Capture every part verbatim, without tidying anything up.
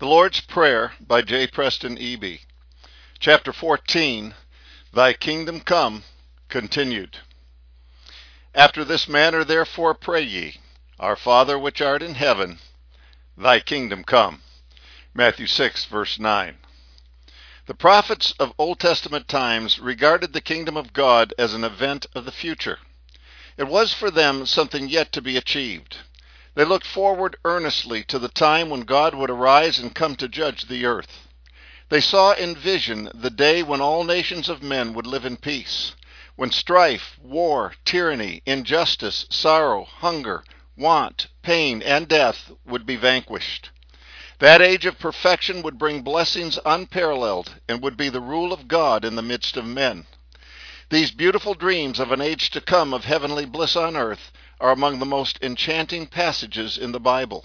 The Lord's Prayer by J. Preston Eby. Chapter fourteen, Thy Kingdom Come, continued. After this manner therefore pray ye, Our Father which art in heaven, Thy kingdom come. Matthew six, verse nine. The prophets of Old Testament times regarded the kingdom of God as an event of the future. It was for them something yet to be achieved. They looked forward earnestly to the time when God would arise and come to judge the earth. They saw in vision the day when all nations of men would live in peace, when strife, war, tyranny, injustice, sorrow, hunger, want, pain, and death would be vanquished. That age of perfection would bring blessings unparalleled and would be the rule of God in the midst of men. These beautiful dreams of an age to come of heavenly bliss on earth are among the most enchanting passages in the Bible.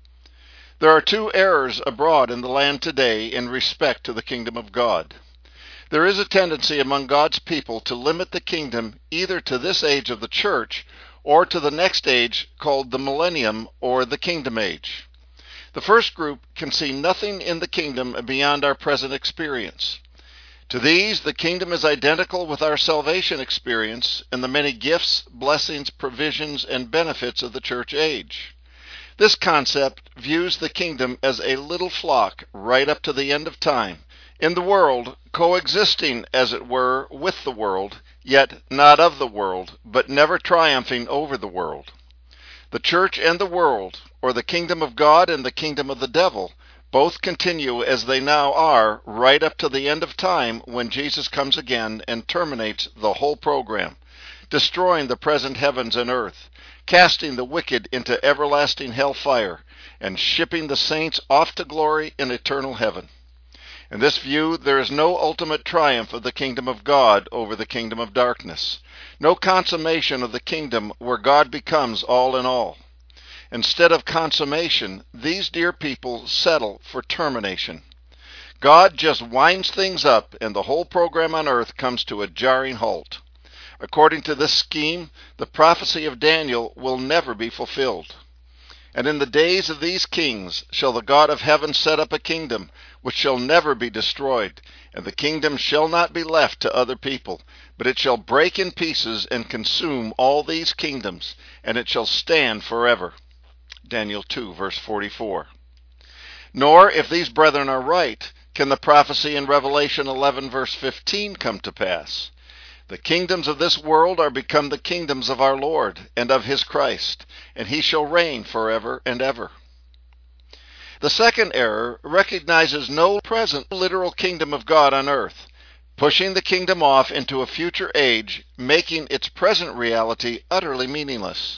There are two errors abroad in the land today in respect to the kingdom of God. There is a tendency among God's people to limit the kingdom either to this age of the church or to the next age called the millennium or the kingdom age. The first group can see nothing in the kingdom beyond our present experience. To these, the kingdom is identical with our salvation experience and the many gifts, blessings, provisions, and benefits of the church age. This concept views the kingdom as a little flock right up to the end of time, in the world, coexisting, as it were, with the world, yet not of the world, but never triumphing over the world. The church and the world, or the kingdom of God and the kingdom of the devil, both continue as they now are right up to the end of time when Jesus comes again and terminates the whole program, destroying the present heavens and earth, casting the wicked into everlasting hellfire, and shipping the saints off to glory in eternal heaven. In this view, there is no ultimate triumph of the kingdom of God over the kingdom of darkness, no consummation of the kingdom where God becomes all in all. Instead of consummation, these dear people settle for termination. God just winds things up and the whole program on earth comes to a jarring halt. According to this scheme, the prophecy of Daniel will never be fulfilled. And in the days of these kings shall the God of heaven set up a kingdom which shall never be destroyed, and the kingdom shall not be left to other people, but it shall break in pieces and consume all these kingdoms, and it shall stand forever. Daniel two, verse forty-four. Nor, if these brethren are right, can the prophecy in Revelation eleven, verse fifteen come to pass. The kingdoms of this world are become the kingdoms of our Lord and of his Christ, and he shall reign forever and ever. The second error recognizes no present literal kingdom of God on earth, pushing the kingdom off into a future age, making its present reality utterly meaningless.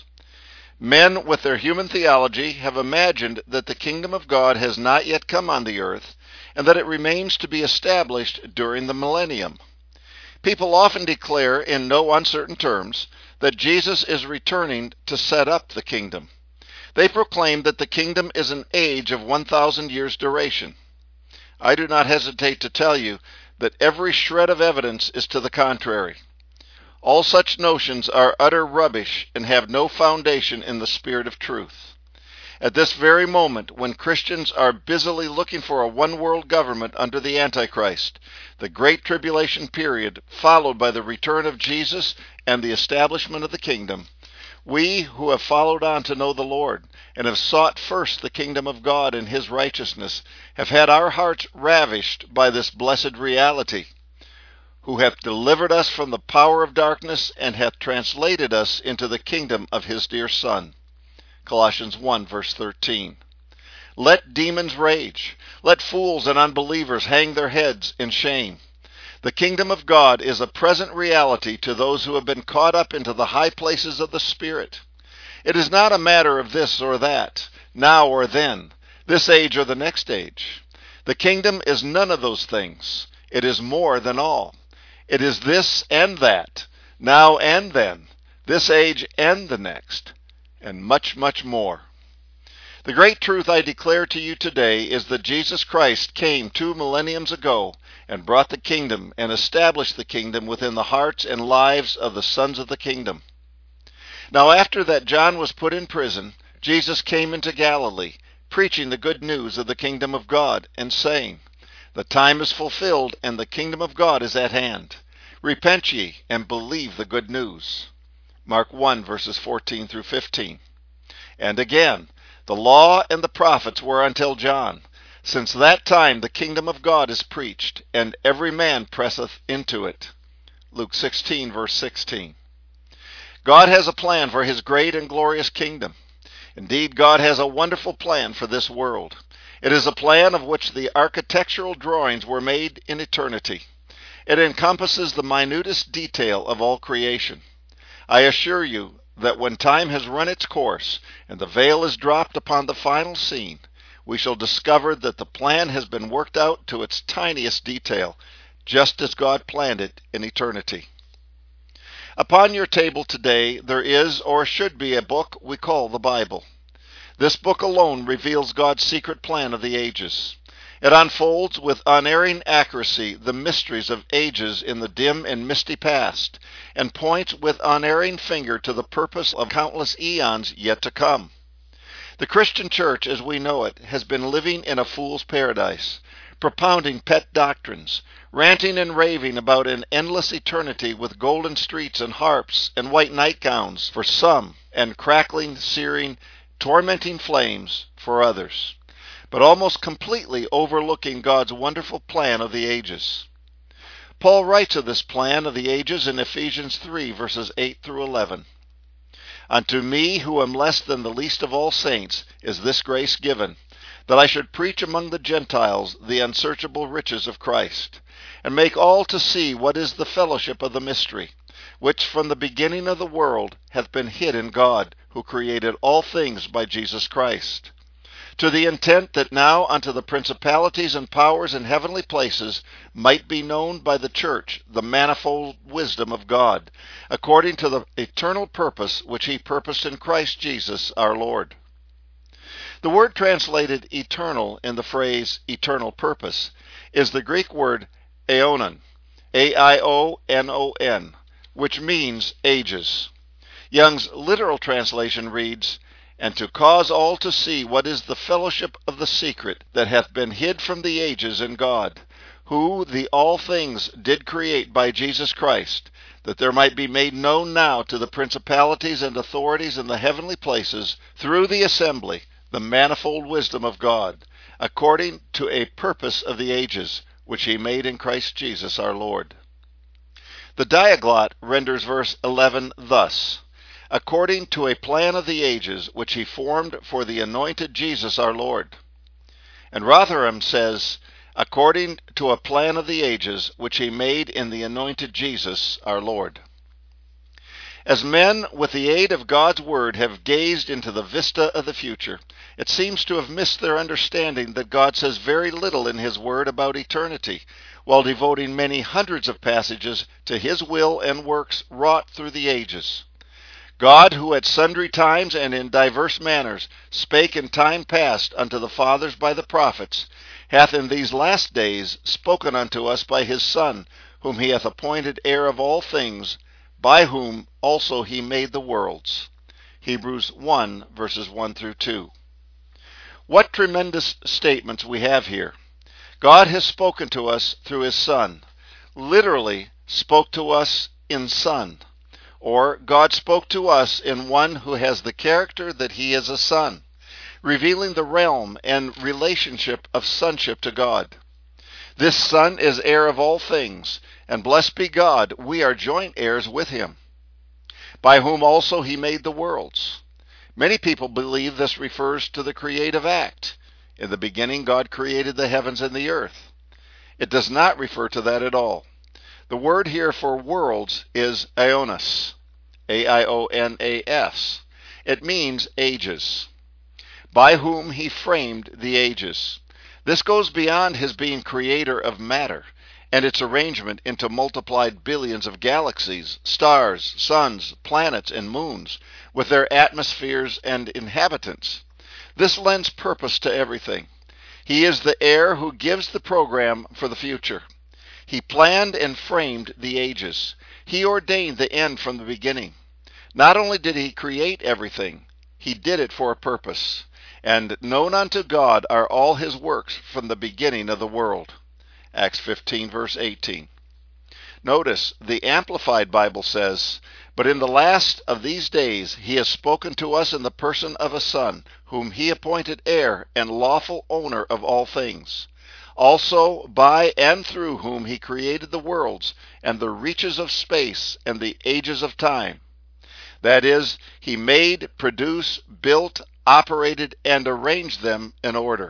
Men with their human theology have imagined that the kingdom of God has not yet come on the earth, and that it remains to be established during the millennium. People often declare in no uncertain terms that Jesus is returning to set up the kingdom. They proclaim that the kingdom is an age of one thousand years duration. I do not hesitate to tell you that every shred of evidence is to the contrary. All such notions are utter rubbish and have no foundation in the spirit of truth. At this very moment, when Christians are busily looking for a one-world government under the Antichrist, the Great Tribulation period, followed by the return of Jesus and the establishment of the kingdom, we who have followed on to know the Lord and have sought first the kingdom of God and his righteousness have had our hearts ravished by this blessed reality, who hath delivered us from the power of darkness and hath translated us into the kingdom of his dear Son. Colossians one, verse thirteen. Let demons rage. Let fools and unbelievers hang their heads in shame. The kingdom of God is a present reality to those who have been caught up into the high places of the Spirit. It is not a matter of this or that, now or then, this age or the next age. The kingdom is none of those things. It is more than all. It is this and that, now and then, this age and the next, and much, much more. The great truth I declare to you today is that Jesus Christ came two millenniums ago and brought the kingdom and established the kingdom within the hearts and lives of the sons of the kingdom. Now after that John was put in prison, Jesus came into Galilee, preaching the good news of the kingdom of God, and saying, The time is fulfilled, and the kingdom of God is at hand. Repent ye, and believe the good news. Mark one, verses fourteen through fifteen. And again, the law and the prophets were until John. Since that time the kingdom of God is preached, and every man presseth into it. Luke sixteen, verse sixteen. God has a plan for his great and glorious kingdom. Indeed, God has a wonderful plan for this world. It is a plan of which the architectural drawings were made in eternity. It encompasses the minutest detail of all creation. I assure you that when time has run its course and the veil is dropped upon the final scene, we shall discover that the plan has been worked out to its tiniest detail, just as God planned it in eternity. Upon your table today there is or should be a book we call the Bible. This book alone reveals God's secret plan of the ages. It unfolds with unerring accuracy the mysteries of ages in the dim and misty past, and points with unerring finger to the purpose of countless eons yet to come. The Christian church as we know it has been living in a fool's paradise, propounding pet doctrines, ranting and raving about an endless eternity with golden streets and harps and white nightgowns for some, and crackling, searing, tormenting flames for others, but almost completely overlooking God's wonderful plan of the ages. Paul writes of this plan of the ages in Ephesians three, verses eight through eleven. Unto me, who am less than the least of all saints, is this grace given, that I should preach among the Gentiles the unsearchable riches of Christ, and make all to see what is the fellowship of the mystery, which from the beginning of the world hath been hid in God, who created all things by Jesus Christ, to the intent that now unto the principalities and powers in heavenly places might be known by the church the manifold wisdom of God, according to the eternal purpose which he purposed in Christ Jesus our Lord. The word translated eternal in the phrase eternal purpose is the Greek word aionon, A I O N O N, which means ages. Young's literal translation reads, And to cause all to see what is the fellowship of the secret that hath been hid from the ages in God, who the all things did create by Jesus Christ, that there might be made known now to the principalities and authorities in the heavenly places, through the assembly, the manifold wisdom of God, according to a purpose of the ages, which he made in Christ Jesus our Lord. The Diaglott renders verse eleven thus, According to a plan of the ages, which he formed for the anointed Jesus our Lord. And Rotherham says, According to a plan of the ages, which he made in the anointed Jesus our Lord. As men, with the aid of God's Word, have gazed into the vista of the future, it seems to have missed their understanding that God says very little in his Word about eternity, while devoting many hundreds of passages to his will and works wrought through the ages. God, who at sundry times and in divers manners spake in time past unto the fathers by the prophets, hath in these last days spoken unto us by his Son, whom he hath appointed heir of all things, by whom also he made the worlds. Hebrews one, verses one through two. What tremendous statements we have here. God has spoken to us through his Son, literally spoke to us in Son. Or God spoke to us in one who has the character that he is a son, revealing the realm and relationship of sonship to God. This Son is heir of all things, and blessed be God, we are joint heirs with him, by whom also he made the worlds. Many people believe this refers to the creative act. In the beginning God created the heavens and the earth. It does not refer to that at all. The word here for worlds is aionos, A I O N A S. It means ages, by whom he framed the ages. This goes beyond his being creator of matter and its arrangement into multiplied billions of galaxies, stars, suns, planets, and moons, with their atmospheres and inhabitants. This lends purpose to everything. He is the heir who gives the program for the future. He planned and framed the ages. He ordained the end from the beginning. Not only did he create everything, he did it for a purpose. and known unto God are all his works from the beginning of the world. Acts fifteen, verse eighteen. Notice, the Amplified Bible says, "But in the last of these days he has spoken to us in the person of a Son, whom he appointed heir and lawful owner of all things, also by and through whom he created the worlds and the reaches of space and the ages of time." That is, he made, produced, built, operated, and arranged them in order.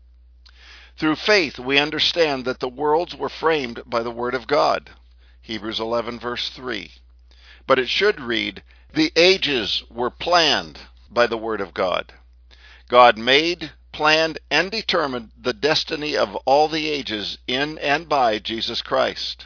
Through faith we understand that the worlds were framed by the Word of God. Hebrews eleven, verse three. But it should read, the ages were planned by the Word of God. God made, planned, and determined the destiny of all the ages in and by Jesus Christ.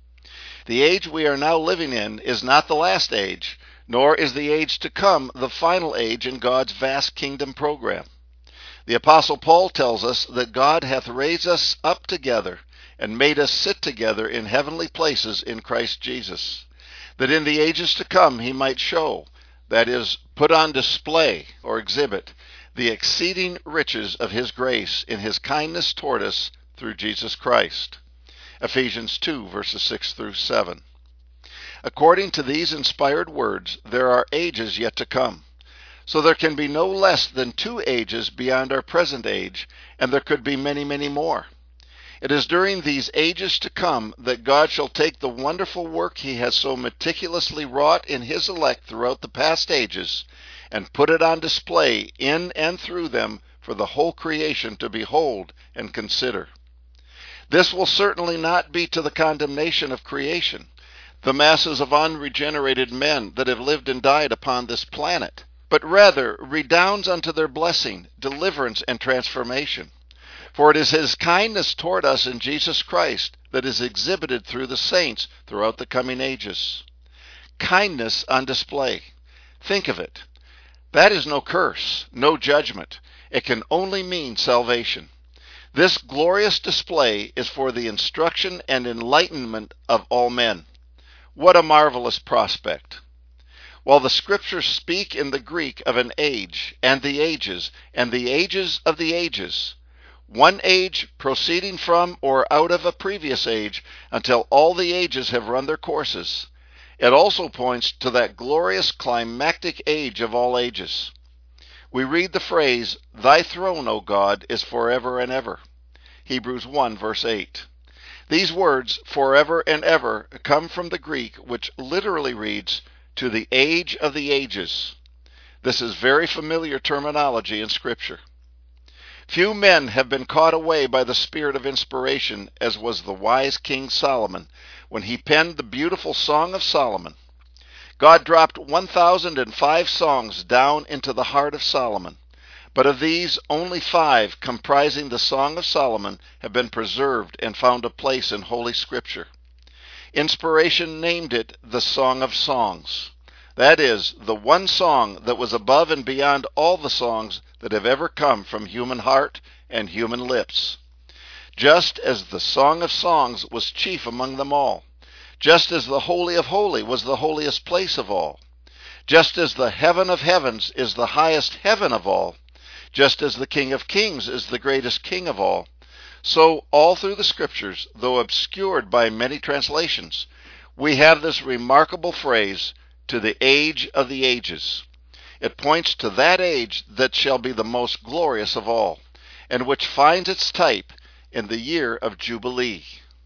The age we are now living in is not the last age, nor is the age to come the final age in God's vast kingdom program. The Apostle Paul tells us that God hath raised us up together and made us sit together in heavenly places in Christ Jesus, that in the ages to come he might show, that is, put on display or exhibit, the exceeding riches of his grace in his kindness toward us through Jesus Christ. Ephesians two, verses six through seven. According to these inspired words, there are ages yet to come. So there can be no less than two ages beyond our present age, and there could be many, many more. It is during these ages to come that God shall take the wonderful work he has so meticulously wrought in his elect throughout the past ages and put it on display in and through them for the whole creation to behold and consider. This will certainly not be to the condemnation of creation, the masses of unregenerated men that have lived and died upon this planet, but rather redounds unto their blessing, deliverance, and transformation. For it is his kindness toward us in Jesus Christ that is exhibited through the saints throughout the coming ages. Kindness on display. Think of it. That is no curse, no judgment. It can only mean salvation. This glorious display is for the instruction and enlightenment of all men. What a marvelous prospect! While the Scriptures speak in the Greek of an age, and the ages, and the ages of the ages, one age proceeding from or out of a previous age until all the ages have run their courses, it also points to that glorious climactic age of all ages. We read the phrase, "Thy throne, O God, is forever and ever." Hebrews one, verse eight. These words, forever and ever, come from the Greek, which literally reads, "to the age of the ages." This is very familiar terminology in Scripture. Few men have been caught away by the spirit of inspiration as was the wise King Solomon when he penned the beautiful Song of Solomon. God dropped one thousand five songs down into the heart of Solomon, but of these only five comprising the Song of Solomon have been preserved and found a place in Holy Scripture. Inspiration named it the Song of Songs. That is, the one song that was above and beyond all the songs that have ever come from human heart and human lips. Just as the Song of Songs was chief among them all, just as the Holy of Holies was the holiest place of all, just as the heaven of heavens is the highest heaven of all, just as the King of Kings is the greatest King of all, so all through the Scriptures, though obscured by many translations, we have this remarkable phrase, "to the age of the ages." It points to that age that shall be the most glorious of all, and which finds its type in the year of Jubilee.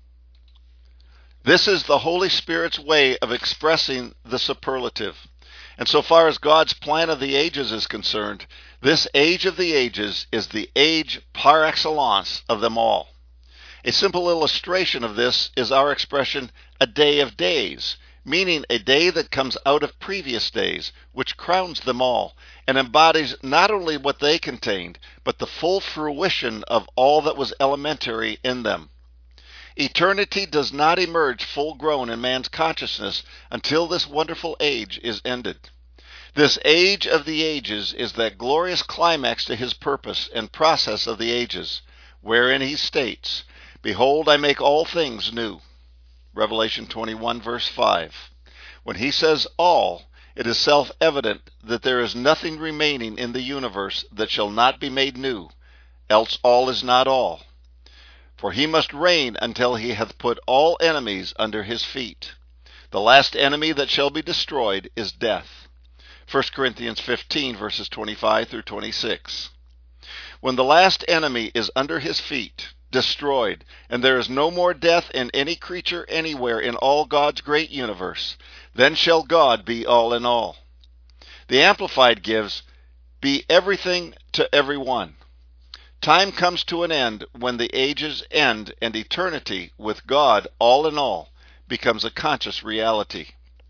This is the Holy Spirit's way of expressing the superlative. And so far as God's plan of the ages is concerned, this age of the ages is the age par excellence of them all. A simple illustration of this is our expression, "a day of days," meaning a day that comes out of previous days, which crowns them all, and embodies not only what they contained, but the full fruition of all that was elementary in them. Eternity does not emerge full grown in man's consciousness until this wonderful age is ended. This age of the ages is that glorious climax to his purpose and process of the ages, wherein he states, "Behold, I make all things new." Revelation twenty-one, verse five. When he says all, it is self-evident that there is nothing remaining in the universe that shall not be made new, else all is not all. For he must reign until he hath put all enemies under his feet. The last enemy that shall be destroyed is death. First Corinthians fifteen, verses twenty-five through twenty-six. When the last enemy is under his feet, destroyed, and there is no more death in any creature anywhere in all God's great universe, then shall God be all in all. The Amplified gives, be everything to everyone. Time comes to an end when the ages end and eternity with God all in all becomes a conscious reality.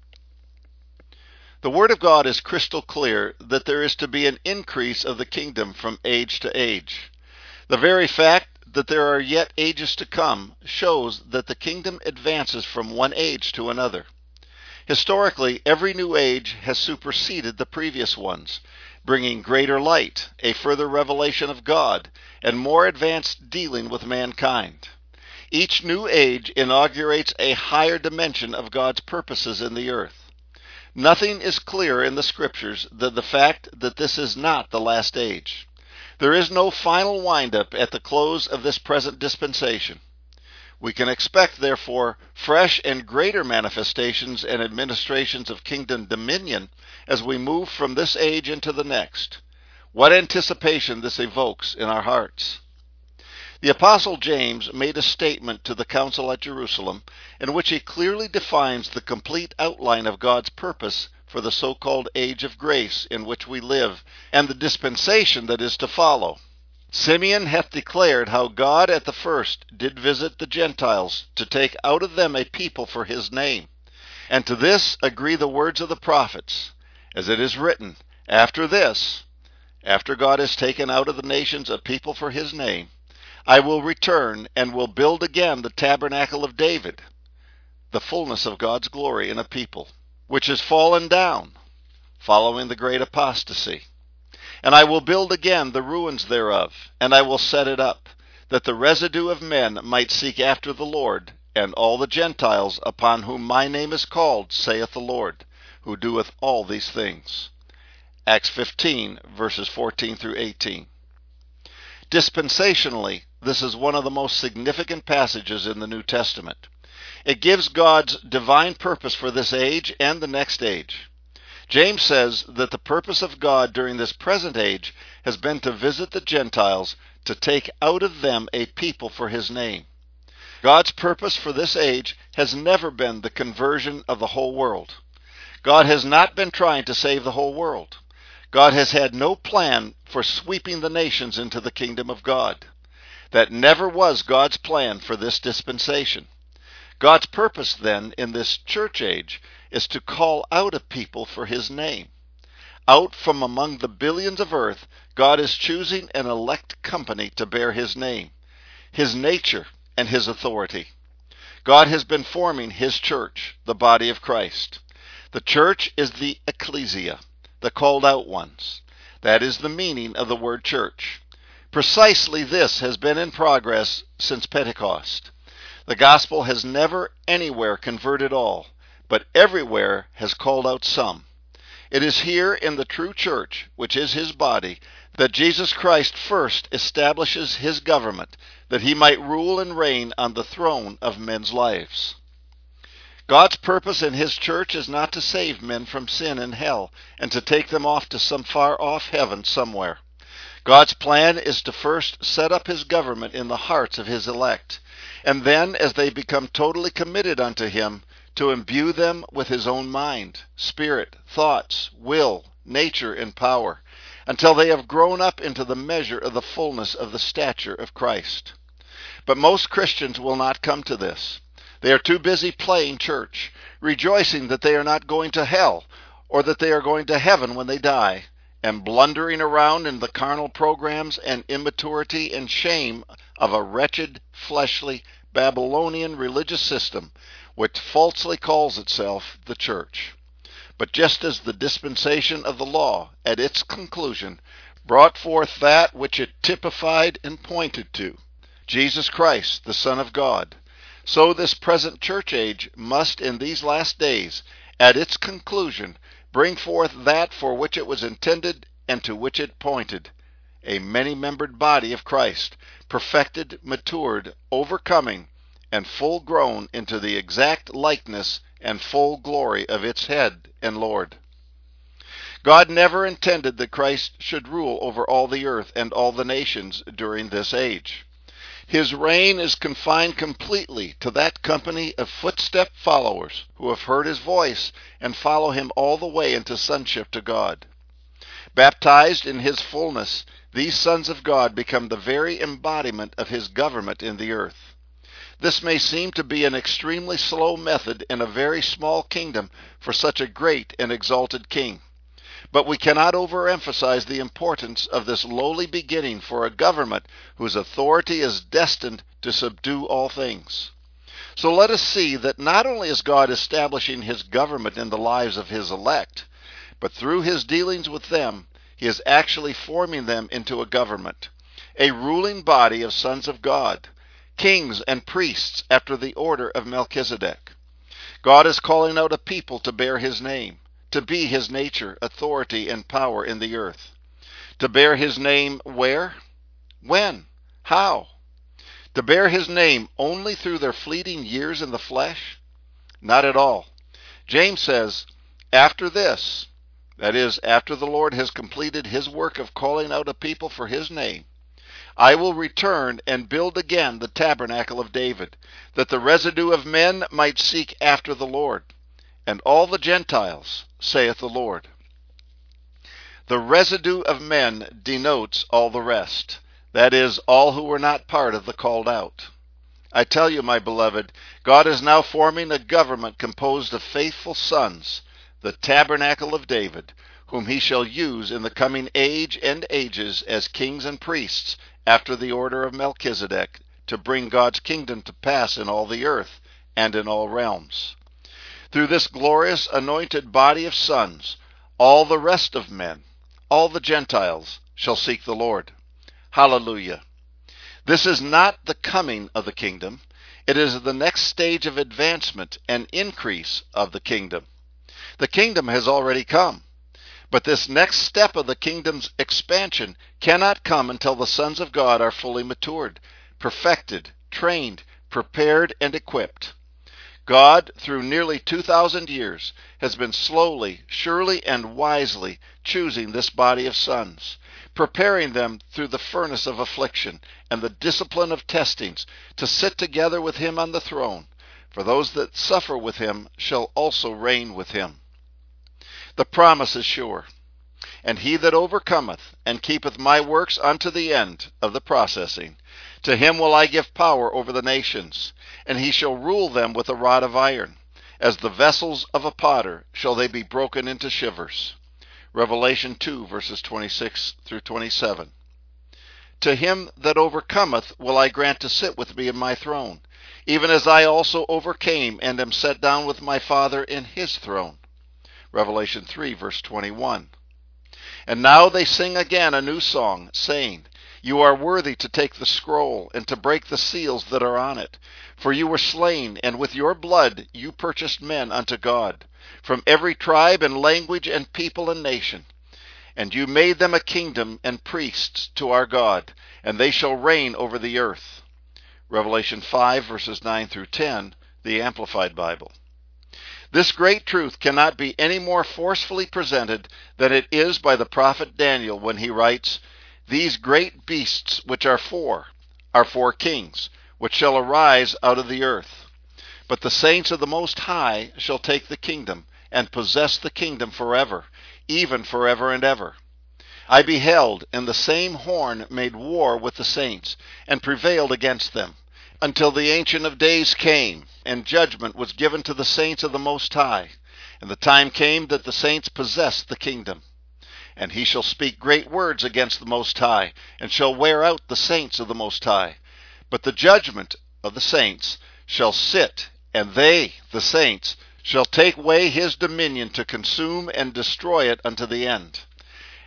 The Word of God is crystal clear that there is to be an increase of the kingdom from age to age. The very fact that there are yet ages to come shows that the kingdom advances from one age to another. Historically, every new age has superseded the previous ones, bringing greater light, a further revelation of God, and more advanced dealing with mankind. Each new age inaugurates a higher dimension of God's purposes in the earth. Nothing is clearer in the Scriptures than the fact that this is not the last age. There is no final wind-up at the close of this present dispensation. We can expect, therefore, fresh and greater manifestations and administrations of kingdom dominion as we move from this age into the next. What anticipation this evokes in our hearts! The Apostle James made a statement to the council at Jerusalem in which he clearly defines the complete outline of God's purpose for the so-called age of grace in which we live and the dispensation that is to follow. Simeon hath declared how God at the first did visit the Gentiles to take out of them a people for his name. And to this agree the words of the prophets, as it is written, after this, after God has taken out of the nations a people for his name, I will return and will build again the tabernacle of David, the fullness of God's glory in a people, which is fallen down, following the great apostasy. And I will build again the ruins thereof, and I will set it up, that the residue of men might seek after the Lord, and all the Gentiles upon whom my name is called, saith the Lord, who doeth all these things. Acts fifteen, verses fourteen through eighteen. Dispensationally, this is one of the most significant passages in the New Testament. It gives God's divine purpose for this age and the next age. James says that the purpose of God during this present age has been to visit the Gentiles, to take out of them a people for his name. God's purpose for this age has never been the conversion of the whole world. God has not been trying to save the whole world. God has had no plan for sweeping the nations into the kingdom of God. That never was God's plan for this dispensation. God's purpose, then, in this church age is to call out a people for his name. Out from among the billions of earth, God is choosing an elect company to bear his name, his nature, and his authority. God has been forming his church, the body of Christ. The church is the ecclesia, the called out ones. That is the meaning of the word church. Precisely this has been in progress since Pentecost. The gospel has never anywhere converted all, but everywhere has called out some. It is here in the true church, which is his body, that Jesus Christ first establishes his government, that he might rule and reign on the throne of men's lives. God's purpose in his church is not to save men from sin and hell, and to take them off to some far-off heaven somewhere. God's plan is to first set up his government in the hearts of his elect, and then, as they become totally committed unto him, to imbue them with his own mind, spirit, thoughts, will, nature, and power, until they have grown up into the measure of the fullness of the stature of Christ. But most Christians will not come to this. They are too busy playing church, rejoicing that they are not going to hell, or that they are going to heaven when they die, and blundering around in the carnal programs and immaturity and shame of a wretched, fleshly, Babylonian religious system which falsely calls itself the church. But just as the dispensation of the law, at its conclusion, brought forth that which it typified and pointed to, Jesus Christ, the Son of God, so this present church age must in these last days, at its conclusion, bring forth that for which it was intended and to which it pointed, a many-membered body of Christ, perfected, matured, overcoming, and full grown into the exact likeness and full glory of its head and Lord. God never intended that Christ should rule over all the earth and all the nations during this age. His reign is confined completely to that company of footstep followers who have heard his voice and follow him all the way into sonship to God. Baptized in his fullness, these sons of God become the very embodiment of his government in the earth. This may seem to be an extremely slow method in a very small kingdom for such a great and exalted king. But we cannot overemphasize the importance of this lowly beginning for a government whose authority is destined to subdue all things. So let us see that not only is God establishing his government in the lives of his elect, but through his dealings with them, he is actually forming them into a government, a ruling body of sons of God, kings and priests after the order of Melchizedek. God is calling out a people to bear his name, to be his nature, authority, and power in the earth. To bear his name where? When? How? To bear his name only through their fleeting years in the flesh? Not at all. James says, after this, that is, after the Lord has completed his work of calling out a people for his name, I will return and build again the tabernacle of David, that the residue of men might seek after the Lord, and all the Gentiles, saith the Lord. The residue of men denotes all the rest, that is, all who were not part of the called out. I tell you, my beloved, God is now forming a government composed of faithful sons, the tabernacle of David, whom he shall use in the coming age and ages as kings and priests after the order of Melchizedek, to bring God's kingdom to pass in all the earth and in all realms. Through this glorious anointed body of sons, all the rest of men, all the Gentiles, shall seek the Lord. Hallelujah. This is not the coming of the kingdom. It is the next stage of advancement and increase of the kingdom. The kingdom has already come, but this next step of the kingdom's expansion cannot come until the sons of God are fully matured, perfected, trained, prepared, and equipped. God, through nearly two thousand years, has been slowly, surely, and wisely choosing this body of sons, preparing them through the furnace of affliction and the discipline of testings to sit together with him on the throne, for those that suffer with him shall also reign with him. The promise is sure. And he that overcometh and keepeth my works unto the end of the processing, to him will I give power over the nations, and he shall rule them with a rod of iron. As the vessels of a potter shall they be broken into shivers. Revelation two, verses twenty-six through twenty-seven. To him that overcometh will I grant to sit with me in my throne, even as I also overcame and am set down with my Father in his throne. Revelation three, verse twenty-one. And now they sing again a new song, saying, You are worthy to take the scroll and to break the seals that are on it. For you were slain, and with your blood you purchased men unto God, from every tribe and language and people and nation. And you made them a kingdom and priests to our God, and they shall reign over the earth. Revelation five, verses nine through ten, the Amplified Bible. This great truth cannot be any more forcefully presented than it is by the prophet Daniel when he writes, These great beasts which are four are four kings, which shall arise out of the earth. But the saints of the Most High shall take the kingdom, and possess the kingdom forever, even forever and ever. I beheld, and the same horn made war with the saints, and prevailed against them, until the Ancient of Days came, and judgment was given to the saints of the Most High. And the time came that the saints possessed the kingdom. And he shall speak great words against the Most High, and shall wear out the saints of the Most High. But the judgment of the saints shall sit, and they, the saints, shall take away his dominion to consume and destroy it unto the end.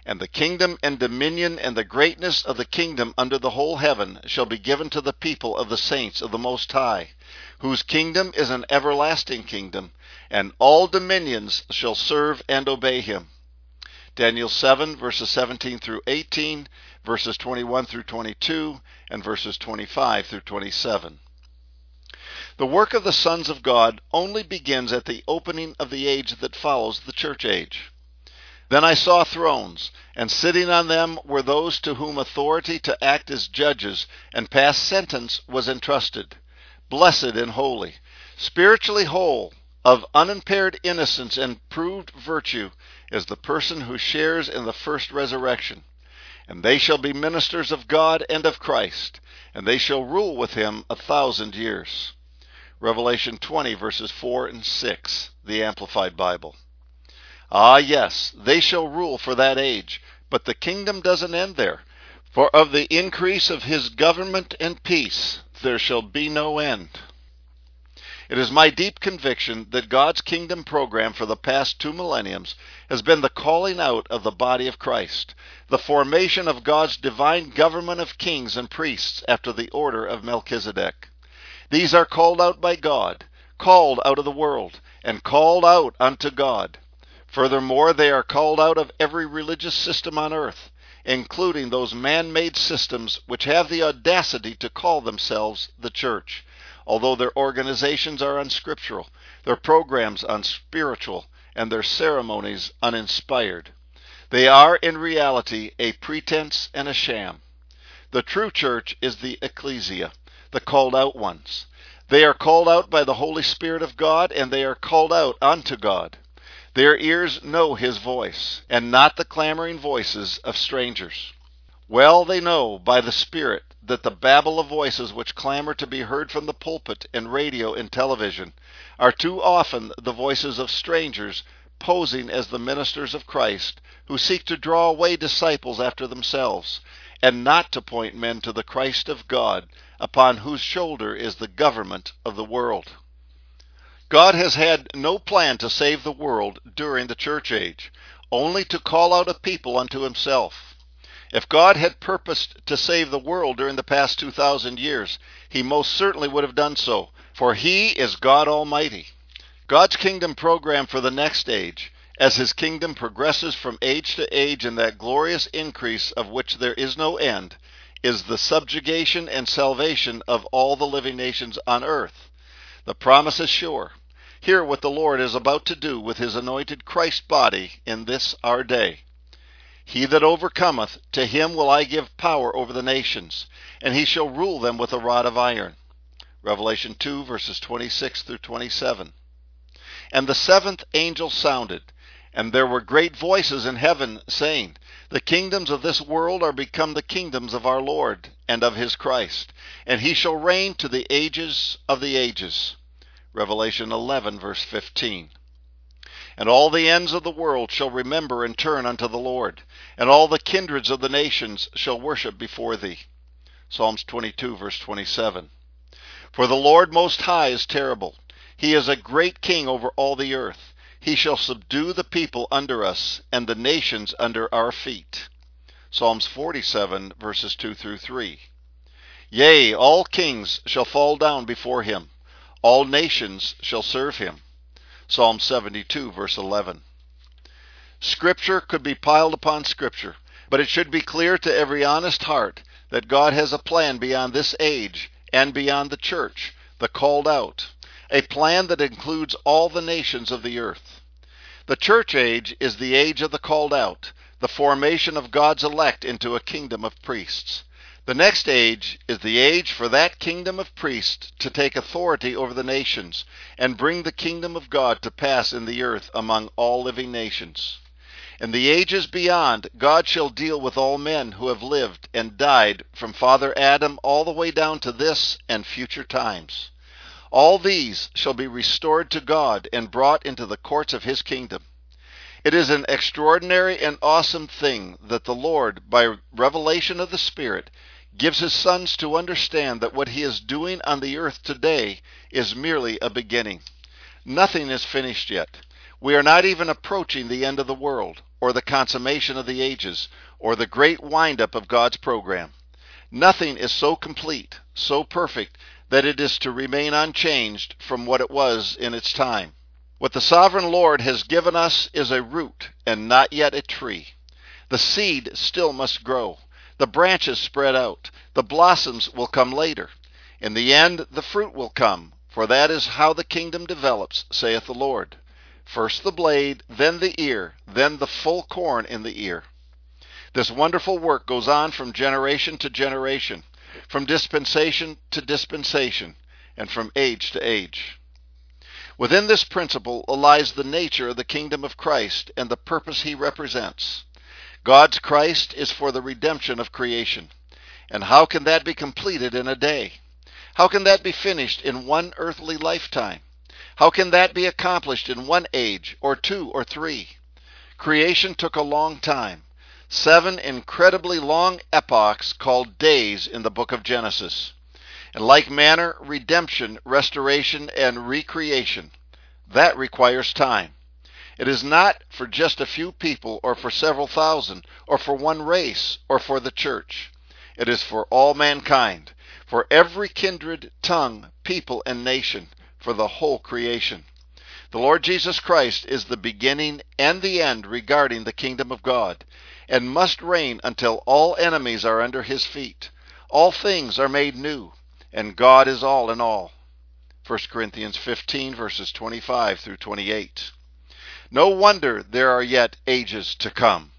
And the kingdom and dominion and the greatness of the kingdom under the whole heaven shall be given to the people of the saints of the Most High, whose kingdom is an everlasting kingdom, and all dominions shall serve and obey him. Daniel seven, verses seventeen through eighteen, verses twenty-one through twenty-two, and verses twenty-five through twenty-seven. The work of the sons of God only begins at the opening of the age that follows the church age. Then I saw thrones, and sitting on them were those to whom authority to act as judges and pass sentence was entrusted. Blessed and holy, spiritually whole, of unimpaired innocence and proved virtue, is the person who shares in the first resurrection. And they shall be ministers of God and of Christ, and they shall rule with him a thousand years. Revelation twenty, verses four and six, the Amplified Bible. Ah, yes, they shall rule for that age, but the kingdom doesn't end there. For of the increase of his government and peace there shall be no end. It is my deep conviction that God's kingdom program for the past two millenniums has been the calling out of the body of Christ, the formation of God's divine government of kings and priests after the order of Melchizedek. These are called out by God, called out of the world, and called out unto God. Furthermore, they are called out of every religious system on earth, including those man-made systems which have the audacity to call themselves the church, although their organizations are unscriptural, their programs unspiritual, and their ceremonies uninspired. They are in reality a pretense and a sham. The true church is the ecclesia, the called out ones. They are called out by the Holy Spirit of God, and they are called out unto God. Their ears know his voice, and not the clamoring voices of strangers. Well they know by the Spirit that the babble of voices which clamor to be heard from the pulpit and radio and television are too often the voices of strangers posing as the ministers of Christ, who seek to draw away disciples after themselves, and not to point men to the Christ of God, upon whose shoulder is the government of the world. God has had no plan to save the world during the church age, only to call out a people unto himself. If God had purposed to save the world during the past two thousand years, he most certainly would have done so, for he is God Almighty. God's kingdom program for the next age, as his kingdom progresses from age to age in that glorious increase of which there is no end, is the subjugation and salvation of all the living nations on earth. The promise is sure. Hear what the Lord is about to do with his anointed Christ body in this our day. He that overcometh, to him will I give power over the nations, and he shall rule them with a rod of iron. Revelation two, verses twenty-six through twenty-seven. And the seventh angel sounded, and there were great voices in heaven, saying, The kingdoms of this world are become the kingdoms of our Lord and of his Christ, and he shall reign to the ages of the ages. Revelation eleven, verse fifteen. And all the ends of the world shall remember and turn unto the Lord, and all the kindreds of the nations shall worship before thee. Psalms twenty-two, verse twenty-seven. For the Lord Most High is terrible. He is a great king over all the earth. He shall subdue the people under us, and the nations under our feet. Psalms forty-seven, verses two through three. Yea, all kings shall fall down before him. All nations shall serve him. Psalm seventy-two, verse eleven. Scripture could be piled upon Scripture, but it should be clear to every honest heart that God has a plan beyond this age and beyond the church, the called out, a plan that includes all the nations of the earth. The church age is the age of the called out, the formation of God's elect into a kingdom of priests. The next age is the age for that kingdom of priests to take authority over the nations and bring the kingdom of God to pass in the earth among all living nations. In the ages beyond, God shall deal with all men who have lived and died from Father Adam all the way down to this and future times. All these shall be restored to God and brought into the courts of his kingdom. It is an extraordinary and awesome thing that the Lord, by revelation of the Spirit, gives his sons to understand that what he is doing on the earth today is merely a beginning. Nothing is finished yet. We are not even approaching the end of the world. or the consummation of the ages, or the great wind-up of God's program. Nothing is so complete, so perfect, that it is to remain unchanged from what it was in its time. What the sovereign Lord has given us is a root and not yet a tree. The seed still must grow. The branches spread out. The blossoms will come later. In the end, the fruit will come, for that is how the kingdom develops, saith the Lord. First the blade, then the ear, then the full corn in the ear. This wonderful work goes on from generation to generation, from dispensation to dispensation, and from age to age. Within this principle lies the nature of the kingdom of Christ and the purpose he represents. God's Christ is for the redemption of creation. And how can that be completed in a day? How can that be finished in one earthly lifetime? How can that be accomplished in one age, or two, or three? Creation took a long time. Seven incredibly long epochs called days in the book of Genesis. In like manner, redemption, restoration, and recreation, that requires time. It is not for just a few people, or for several thousand, or for one race, or for the church. It is for all mankind, for every kindred, tongue, people, and nation, for the whole creation. The Lord Jesus Christ is the beginning and the end regarding the kingdom of God, and must reign until all enemies are under his feet. All things are made new, and God is all in all. First Corinthians fifteen, verses twenty-five through twenty-eight. No wonder there are yet ages to come.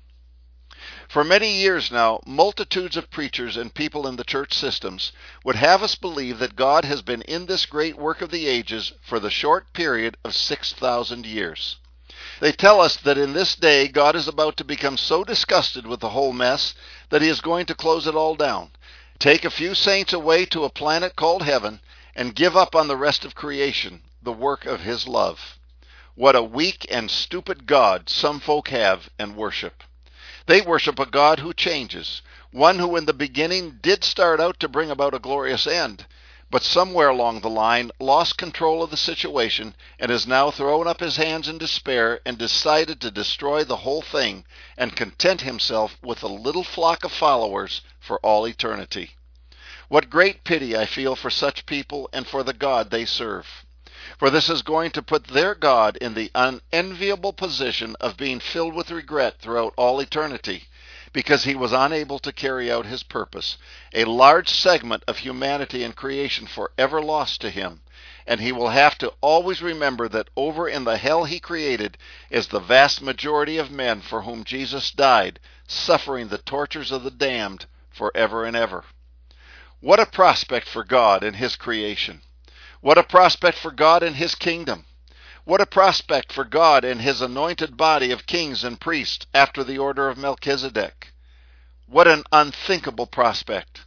For many years now, multitudes of preachers and people in the church systems would have us believe that God has been in this great work of the ages for the short period of six thousand years. They tell us that in this day God is about to become so disgusted with the whole mess that he is going to close it all down, take a few saints away to a planet called heaven, and give up on the rest of creation, the work of his love. What a weak and stupid God some folk have and worship. They worship a God who changes, one who in the beginning did start out to bring about a glorious end, but somewhere along the line lost control of the situation and has now thrown up his hands in despair and decided to destroy the whole thing and content himself with a little flock of followers for all eternity. What great pity I feel for such people and for the God they serve. For this is going to put their God in the unenviable position of being filled with regret throughout all eternity, because he was unable to carry out his purpose, a large segment of humanity and creation forever lost to him, and he will have to always remember that over in the hell he created is the vast majority of men for whom Jesus died, suffering the tortures of the damned forever and ever. What a prospect for God and his creation! What a prospect for God and his kingdom! What a prospect for God and his anointed body of kings and priests after the order of Melchizedek! What an unthinkable prospect!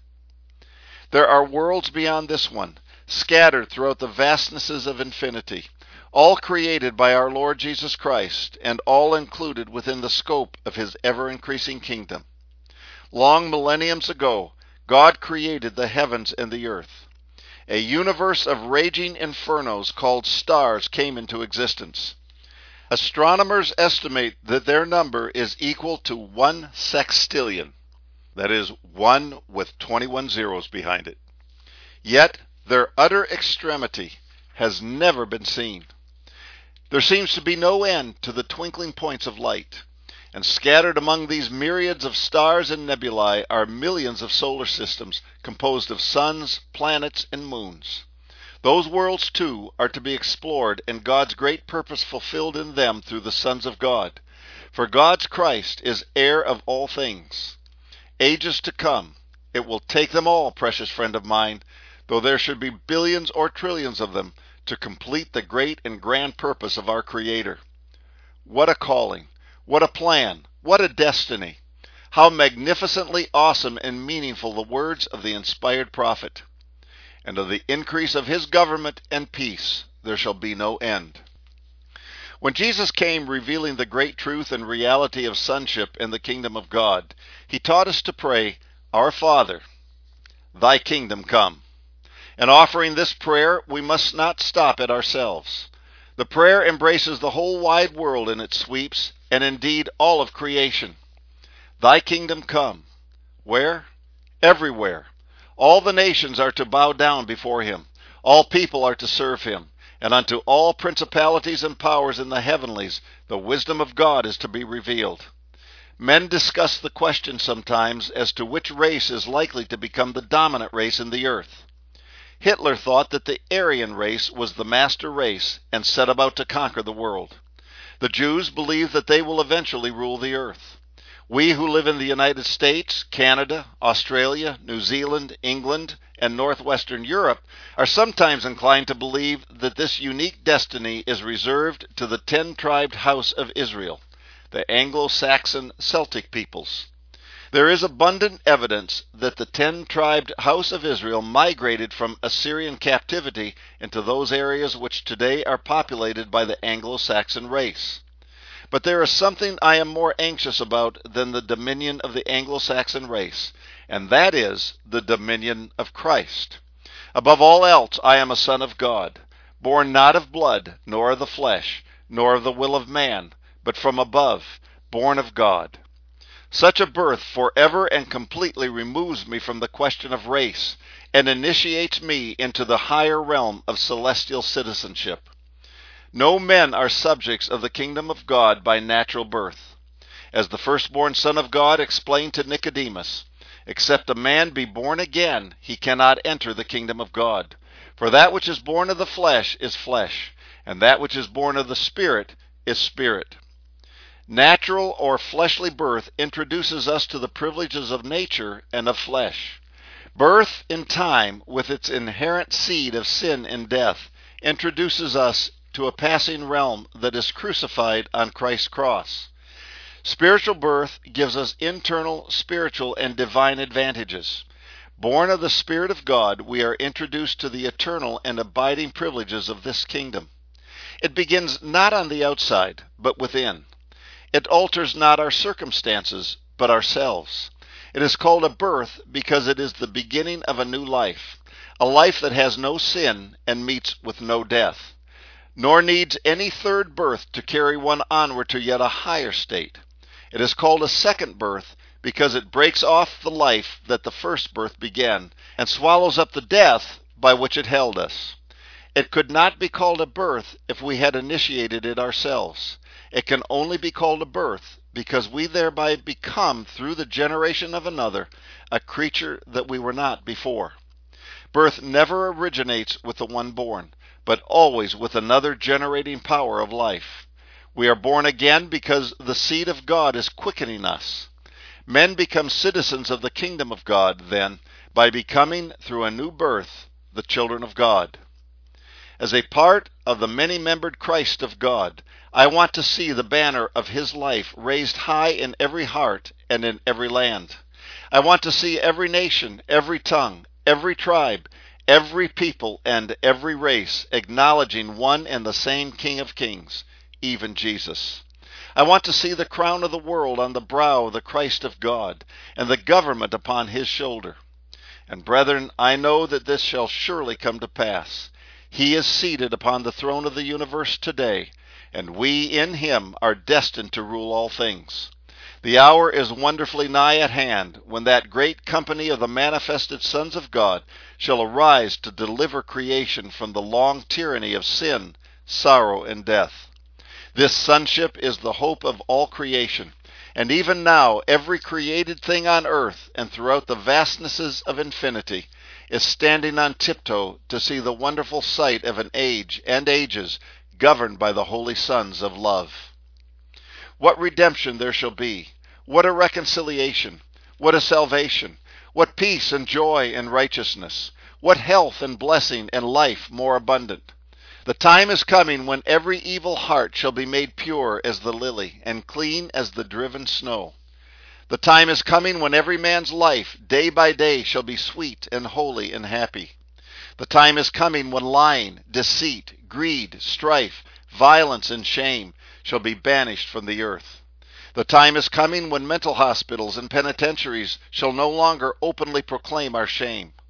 There are worlds beyond this one, scattered throughout the vastnesses of infinity, all created by our Lord Jesus Christ, and all included within the scope of his ever-increasing kingdom. Long millenniums ago, God created the heavens and the earth. A universe of raging infernos called stars came into existence. Astronomers estimate that their number is equal to one sextillion. That is, one with twenty-one zeros behind it. Yet their utter extremity has never been seen. There seems to be no end to the twinkling points of light, and scattered among these myriads of stars and nebulae are millions of solar systems composed of suns, planets, and moons. Those worlds, too, are to be explored and God's great purpose fulfilled in them through the sons of God. For God's Christ is heir of all things. Ages to come, it will take them all, precious friend of mine, though there should be billions or trillions of them, to complete the great and grand purpose of our Creator. What a calling! What a plan! What a destiny! How magnificently awesome and meaningful the words of the inspired prophet. And of the increase of his government and peace there shall be no end. When Jesus came revealing the great truth and reality of sonship in the kingdom of God, he taught us to pray, Our Father, thy kingdom come. In offering this prayer, we must not stop at ourselves. The prayer embraces the whole wide world in its sweeps, and indeed all of creation. Thy kingdom come. Where? Everywhere. All the nations are to bow down before him. All people are to serve him. And unto all principalities and powers in the heavenlies, the wisdom of God is to be revealed. Men discuss the question sometimes as to which race is likely to become the dominant race in the earth. Hitler thought that the Aryan race was the master race and set about to conquer the world. The Jews believe that they will eventually rule the earth. We who live in the United States, Canada, Australia, New Zealand, England, and northwestern Europe are sometimes inclined to believe that this unique destiny is reserved to the ten-tribed house of Israel, the Anglo-Saxon Celtic peoples. There is abundant evidence that the ten-tribed house of Israel migrated from Assyrian captivity into those areas which today are populated by the Anglo-Saxon race. But there is something I am more anxious about than the dominion of the Anglo-Saxon race, and that is the dominion of Christ. Above all else, I am a son of God, born not of blood, nor of the flesh, nor of the will of man, but from above, born of God. Such a birth forever and completely removes me from the question of race, and initiates me into the higher realm of celestial citizenship. No men are subjects of the kingdom of God by natural birth. As the firstborn Son of God explained to Nicodemus, except a man be born again, he cannot enter the kingdom of God. For that which is born of the flesh is flesh, and that which is born of the Spirit is spirit. Natural or fleshly birth introduces us to the privileges of nature and of flesh. Birth in time, with its inherent seed of sin and death, introduces us to a passing realm that is crucified on Christ's cross. Spiritual birth gives us internal, spiritual, and divine advantages. Born of the Spirit of God, we are introduced to the eternal and abiding privileges of this kingdom. It begins not on the outside, but within. It alters not our circumstances, but ourselves. It is called a birth because it is the beginning of a new life, a life that has no sin and meets with no death, nor needs any third birth to carry one onward to yet a higher state. It is called a second birth because it breaks off the life that the first birth began and swallows up the death by which it held us. It could not be called a birth if we had initiated it ourselves. It can only be called a birth because we thereby become, through the generation of another, a creature that we were not before. Birth never originates with the one born, but always with another generating power of life. We are born again because the seed of God is quickening us. Men become citizens of the kingdom of God, then, by becoming, through a new birth, the children of God. As a part of the many-membered Christ of God, I want to see the banner of his life raised high in every heart and in every land. I want to see every nation, every tongue, every tribe, every people, and every race acknowledging one and the same King of Kings, even Jesus. I want to see the crown of the world on the brow of the Christ of God, and the government upon his shoulder. And brethren, I know that this shall surely come to pass. He is seated upon the throne of the universe today, and we in him are destined to rule all things. The hour is wonderfully nigh at hand, when that great company of the manifested sons of God shall arise to deliver creation from the long tyranny of sin, sorrow, and death. This sonship is the hope of all creation, and even now every created thing on earth and throughout the vastnesses of infinity is standing on tiptoe to see the wonderful sight of an age and ages governed by the holy sons of love. What redemption there shall be! What a reconciliation! What a salvation! What peace and joy and righteousness! What health and blessing and life more abundant! The time is coming when every evil heart shall be made pure as the lily and clean as the driven snow. The time is coming when every man's life day by day shall be sweet and holy and happy. The time is coming when lying, deceit, greed, strife, violence, and shame shall be banished from the earth. The time is coming when mental hospitals and penitentiaries shall no longer openly proclaim our shame.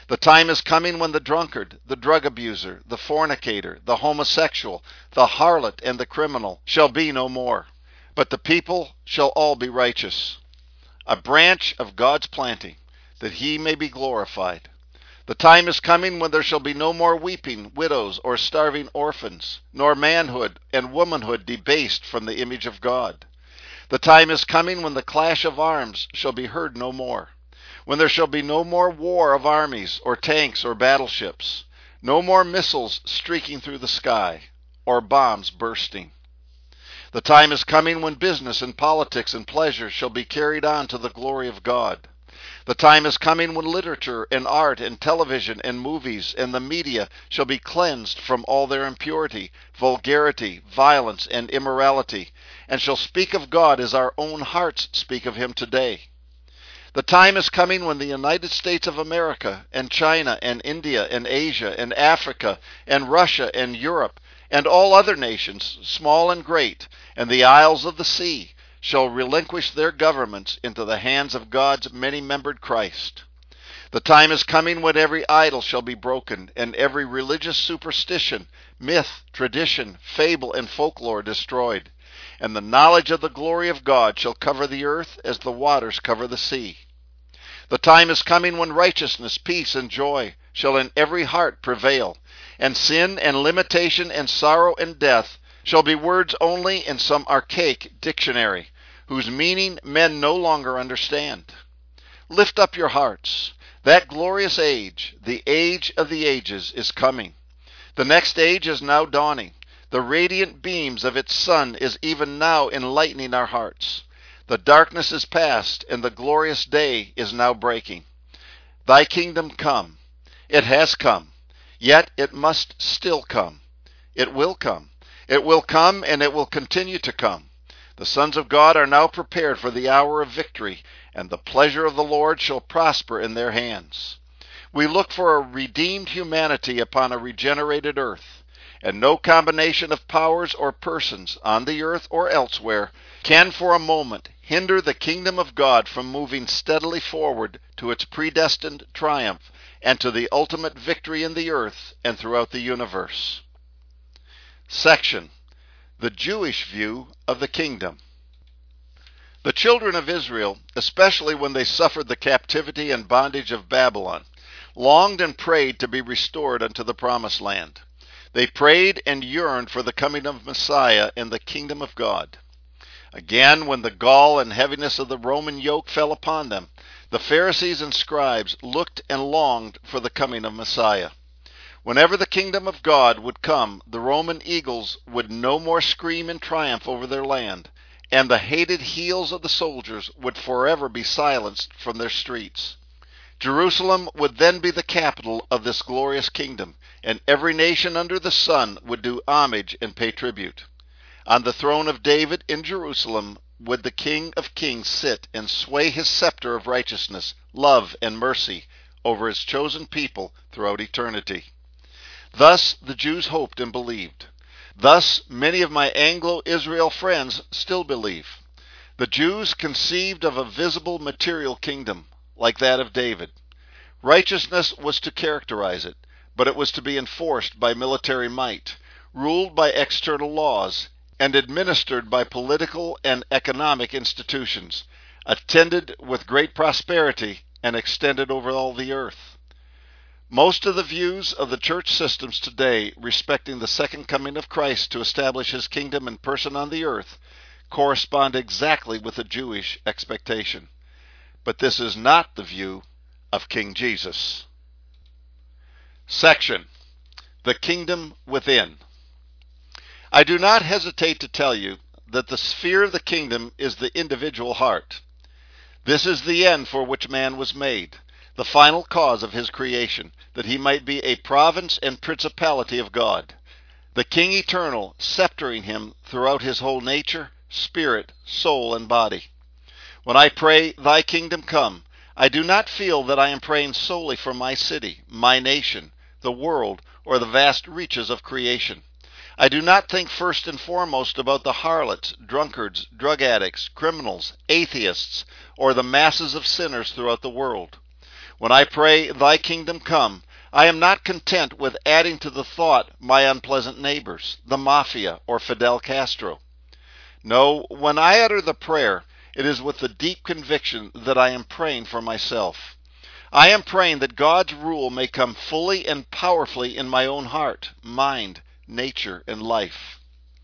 The time is coming when the drunkard, the drug abuser, the fornicator, the homosexual, the harlot, and the criminal shall be no more, but the people shall all be righteous, a branch of God's planting, that he may be glorified. The time is coming when there shall be no more weeping widows or starving orphans, nor manhood and womanhood debased from the image of God. The time is coming when the clash of arms shall be heard no more, when there shall be no more war of armies or tanks or battleships, no more missiles streaking through the sky or bombs bursting. The time is coming when business and politics and pleasure shall be carried on to the glory of God. The time is coming when literature and art and television and movies and the media shall be cleansed from all their impurity, vulgarity, violence, and immorality, and shall speak of God as our own hearts speak of him today. The time is coming when the United States of America and China and India and Asia and Africa and Russia and Europe and all other nations, small and great, and the isles of the sea, shall relinquish their governments into the hands of God's many-membered Christ. The time is coming when every idol shall be broken, and every religious superstition, myth, tradition, fable, and folklore destroyed, and the knowledge of the glory of God shall cover the earth as the waters cover the sea. The time is coming when righteousness, peace, and joy shall in every heart prevail, and sin and limitation and sorrow and death shall be words only in some archaic dictionary, whose meaning men no longer understand. Lift up your hearts. That glorious age, the age of the ages, is coming. The next age is now dawning. The radiant beams of its sun is even now enlightening our hearts. The darkness is past, and the glorious day is now breaking. Thy kingdom come. It has come. Yet it must still come. It will come. It will come, and it will continue to come. The sons of God are now prepared for the hour of victory, and the pleasure of the Lord shall prosper in their hands. We look for a redeemed humanity upon a regenerated earth, and no combination of powers or persons on the earth or elsewhere can for a moment hinder the kingdom of God from moving steadily forward to its predestined triumph and to the ultimate victory in the earth and throughout the universe. Section: The Jewish View of the Kingdom. The children of Israel, especially when they suffered the captivity and bondage of Babylon, longed and prayed to be restored unto the promised land. They prayed and yearned for the coming of Messiah and the kingdom of God. Again, when the gall and heaviness of the Roman yoke fell upon them, the Pharisees and scribes looked and longed for the coming of Messiah. Whenever the kingdom of God would come, the Roman eagles would no more scream in triumph over their land, and the hated heels of the soldiers would forever be silenced from their streets. Jerusalem would then be the capital of this glorious kingdom, and every nation under the sun would do homage and pay tribute. On the throne of David in Jerusalem would the King of Kings sit and sway his scepter of righteousness, love, and mercy over his chosen people throughout eternity. Thus the Jews hoped and believed. Thus many of my Anglo-Israel friends still believe. The Jews conceived of a visible material kingdom, like that of David. Righteousness was to characterize it, but it was to be enforced by military might, ruled by external laws, and administered by political and economic institutions, attended with great prosperity and extended over all the earth. Most of the views of the church systems today respecting the second coming of Christ to establish his kingdom in person on the earth correspond exactly with the Jewish expectation. But this is not the view of King Jesus. Section: The Kingdom Within. I do not hesitate to tell you that the sphere of the kingdom is the individual heart. This is the end for which man was made, the final cause of his creation, that he might be a province and principality of God, the King eternal, sceptering him throughout his whole nature, spirit, soul, and body. When I pray, Thy kingdom come, I do not feel that I am praying solely for my city, my nation, the world, or the vast reaches of creation. I do not think first and foremost about the harlots, drunkards, drug addicts, criminals, atheists, or the masses of sinners throughout the world. When I pray, thy kingdom come, I am not content with adding to the thought my unpleasant neighbors, the mafia, or Fidel Castro. No, when I utter the prayer, it is with the deep conviction that I am praying for myself. I am praying that God's rule may come fully and powerfully in my own heart, mind, nature, and life.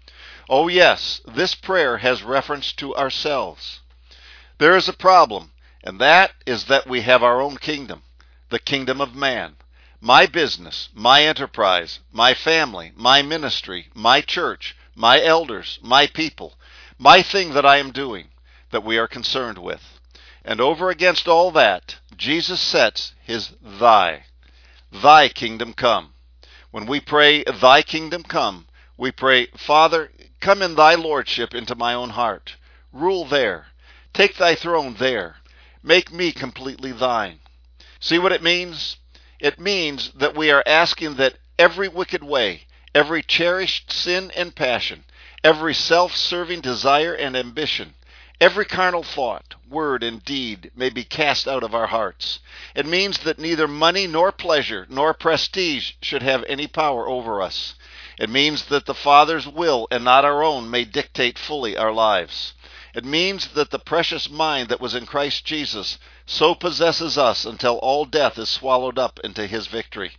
Oh yes, this prayer has reference to ourselves. There is a problem, and that is that we have our own kingdom, the kingdom of man. My business, my enterprise, my family, my ministry, my church, my elders, my people, my thing that I am doing, that we are concerned with. And over against all that, Jesus sets his thy. Thy kingdom come. When we pray, thy kingdom come, we pray, Father, come in thy lordship into my own heart. Rule there. Take thy throne there. Make me completely thine. See what it means? It means that we are asking that every wicked way, every cherished sin and passion, every self-serving desire and ambition, every carnal thought, word, and deed may be cast out of our hearts. It means that neither money nor pleasure nor prestige should have any power over us. It means that the Father's will and not our own may dictate fully our lives. It means that the precious mind that was in Christ Jesus so possesses us until all death is swallowed up into his victory.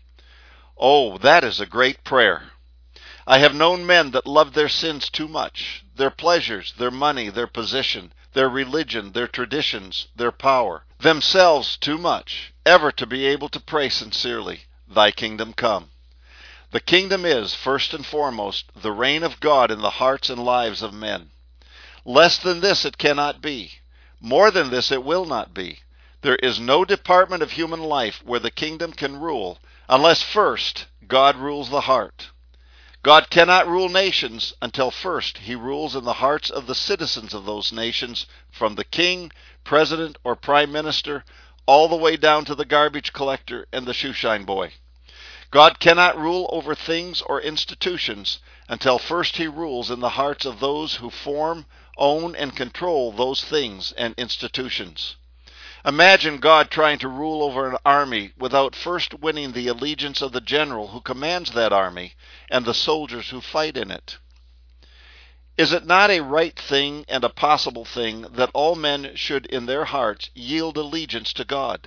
Oh, that is a great prayer. I have known men that loved their sins too much, their pleasures, their money, their position, their religion, their traditions, their power, themselves too much, ever to be able to pray sincerely, thy kingdom come. The kingdom is, first and foremost, the reign of God in the hearts and lives of men. Less than this it cannot be. More than this it will not be. There is no department of human life where the kingdom can rule unless first God rules the heart. God cannot rule nations until first he rules in the hearts of the citizens of those nations, from the king, president, or prime minister, all the way down to the garbage collector and the shoeshine boy. God cannot rule over things or institutions until first he rules in the hearts of those who form, own, and control those things and institutions. Imagine God trying to rule over an army without first winning the allegiance of the general who commands that army and the soldiers who fight in it. Is it not a right thing and a possible thing that all men should in their hearts yield allegiance to God?